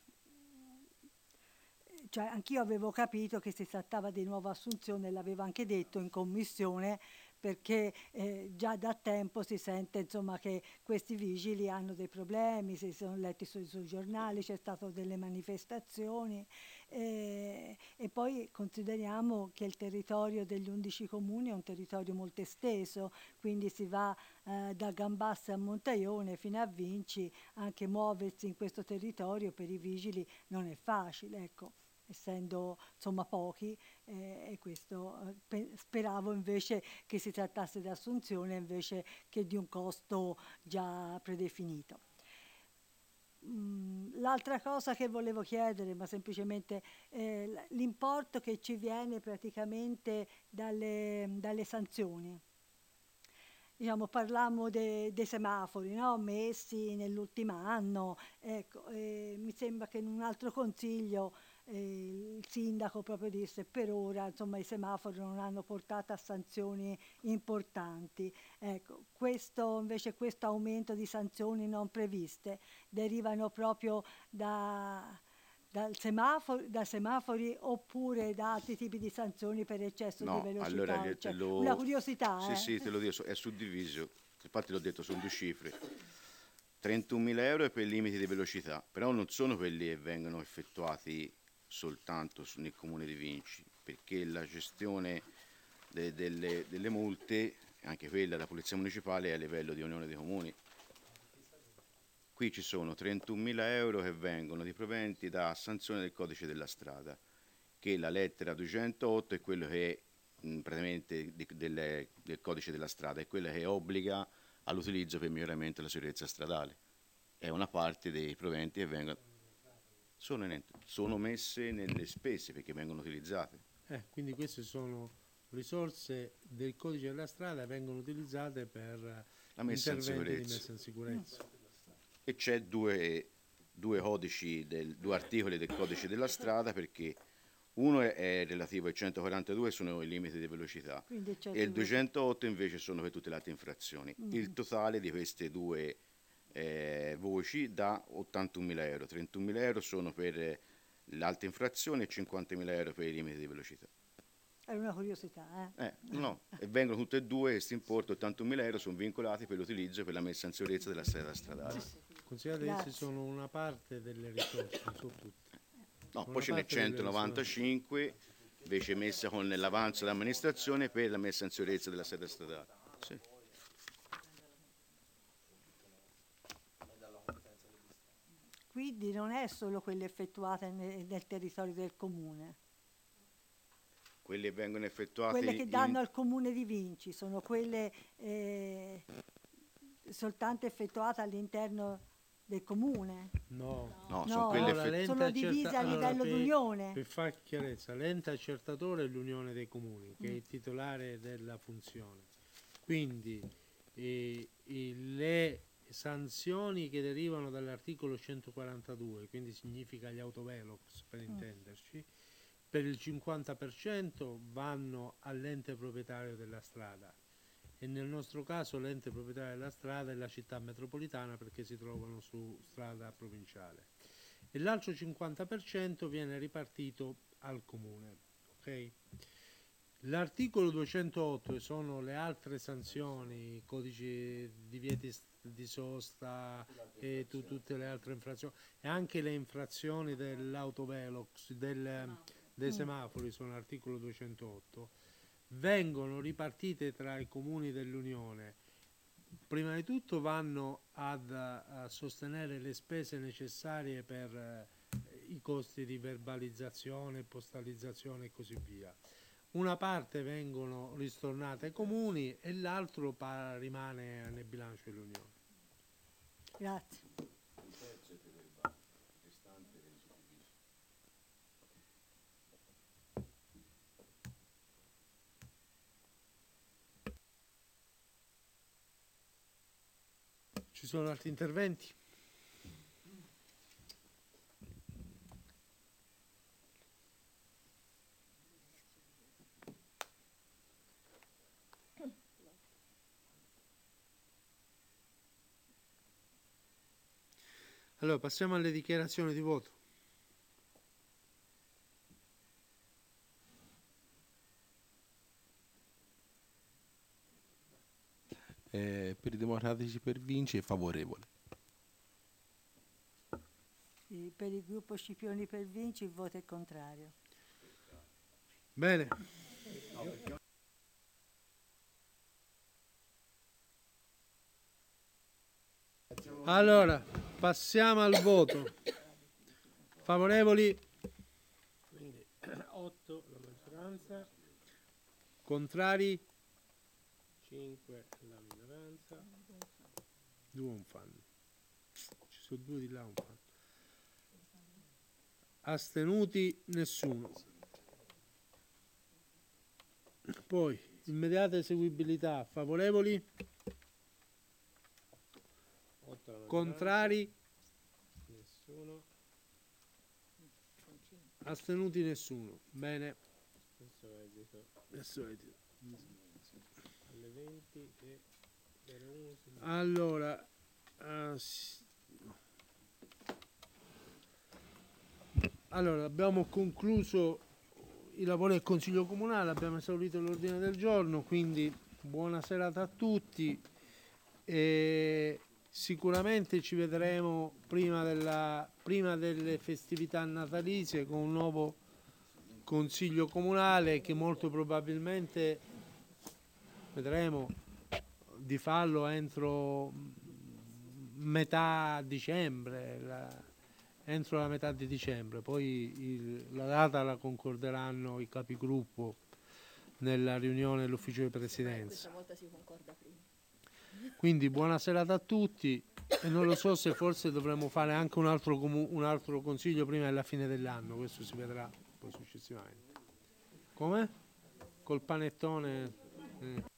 cioè, anch'io avevo capito che si trattava di nuova assunzione, l'avevo anche detto in commissione, perché eh, già da tempo si sente, insomma, che questi vigili hanno dei problemi, si sono letti sui, sui giornali, c'è stato delle manifestazioni eh, e poi consideriamo che il territorio degli undici comuni è un territorio molto esteso, quindi si va eh, da Gambasse a Montaione fino a Vinci, anche muoversi in questo territorio per i vigili non è facile, ecco, essendo insomma pochi eh, e questo eh, pe- speravo invece che si trattasse di assunzione invece che di un costo già predefinito. Mm, l'altra cosa che volevo chiedere, ma semplicemente eh, l'importo che ci viene praticamente dalle, dalle sanzioni. Diciamo, parlammo de- dei semafori, no? Messi nell'ultimo anno, ecco, eh, mi sembra che in un altro consiglio eh, il sindaco proprio disse per ora insomma i semafori non hanno portato a sanzioni importanti. Ecco, questo invece questo aumento di sanzioni non previste derivano proprio da dal semaforo, da semafori oppure da altri tipi di sanzioni per eccesso No, di velocità? allora le- Cioè, te lo... una curiosità, Sì, eh? sì, te lo dico, è suddiviso. Infatti l'ho detto, sono due cifre. trentunomila euro è per i limiti di velocità, però non sono quelli che vengono effettuati soltanto su- nel comune di Vinci, perché la gestione de- delle, delle multe, anche quella della Polizia Municipale, è a livello di Unione dei Comuni. Qui ci sono trentunomila euro che vengono di proventi da sanzione del codice della strada, che la lettera duecentootto è quello che è mh, praticamente di- delle- del codice della strada, è quella che obbliga all'utilizzo per il miglioramento della sicurezza stradale. È una parte dei proventi che vengono, sono, in- sono messe nelle spese perché vengono utilizzate. Eh, quindi queste sono risorse del codice della strada che vengono utilizzate per La messa in interventi di sicurezza. messa in sicurezza. E c'è due, due codici, del, due articoli del codice della strada, perché uno è, è relativo ai centoquarantadue, sono i limiti di velocità, Quindi c'è e il tutto- duecentootto invece sono per tutte le altre infrazioni. Mm. Il totale di queste due eh, voci dà ottantunomila euro. trentunomila euro sono per eh, le altre infrazioni e cinquantamila euro per i limiti di velocità. È una curiosità, eh? Eh, no, e vengono tutte e due, questi importi, ottantunomila euro, sono vincolati per l'utilizzo e per la messa in sicurezza della strada stradale. Considerate che Grazie. queste sono una parte delle risorse, non sono tutte. No, Una poi ce n'è parte delle centonovantacinque invece messa con l'avanzo dell'amministrazione per la messa in sicurezza della strada stradale. Sì. Quindi non è solo quelle effettuate ne- nel territorio del comune, Quelle vengono effettuate quelle che in- danno al comune di Vinci, sono quelle eh, soltanto effettuate all'interno del comune? No, No, No, sono quelle allora, effettive. l'ente sono divise accerta- a allora, livello per- d'unione. Per fare chiarezza, l'ente accertatore è l'Unione dei Comuni, che è Mm. il titolare della funzione. Quindi eh, eh, le sanzioni che derivano dall'articolo centoquarantadue, quindi significa gli autovelox per intenderci, per il cinquanta per cento vanno all'ente proprietario della strada e nel nostro caso l'ente proprietario della strada è la città metropolitana perché si trovano su strada provinciale e l'altro cinquanta per cento viene ripartito al comune. Ok? L'articolo duecentootto, che sono le altre sanzioni, codici divieti di sosta e tu- tutte le altre infrazioni, e anche le infrazioni dell'autovelox, del, dei semafori, sono l'articolo duecentootto, vengono ripartite tra i comuni dell'Unione. Prima di tutto vanno ad, a sostenere le spese necessarie per eh, i costi di verbalizzazione, postalizzazione e così via. Una parte vengono ristornate ai comuni e l'altro pa- rimane nel bilancio dell'Unione. Grazie. Ci sono altri interventi? Allora, passiamo alle dichiarazioni di voto. Eh, per i democratici per Vinci è favorevole. Sì, per il gruppo Scipioni per Vinci il voto è contrario. Bene. Allora, passiamo al voto. Favorevoli? Quindi otto la maggioranza, Contrari? cinque la minoranza, Due un fan. Ci sono due di là un fan. Astenuti? Nessuno. Poi, immediata eseguibilità. Favorevoli? otto la maggioranza, Contrari? nessuno, Astenuti? Nessuno. Bene. stesso esito Adesso vedi. alle venti e zero uno si Allora, eh, sì. Allora, abbiamo concluso i lavori del Consiglio Comunale, abbiamo esaurito l'ordine del giorno, quindi buona serata a tutti e sicuramente ci vedremo prima, della, prima delle festività natalizie con un nuovo Consiglio Comunale che molto probabilmente vedremo di farlo entro metà dicembre, la- entro la metà di dicembre, poi il- la data la concorderanno i capigruppo nella riunione dell'ufficio di presidenza. Questa volta si concorda prima. Quindi buona serata a tutti e non lo so se forse dovremmo fare anche un altro, comu- un altro consiglio prima della fine dell'anno, questo si vedrà poi successivamente. Come? Col panettone? eh.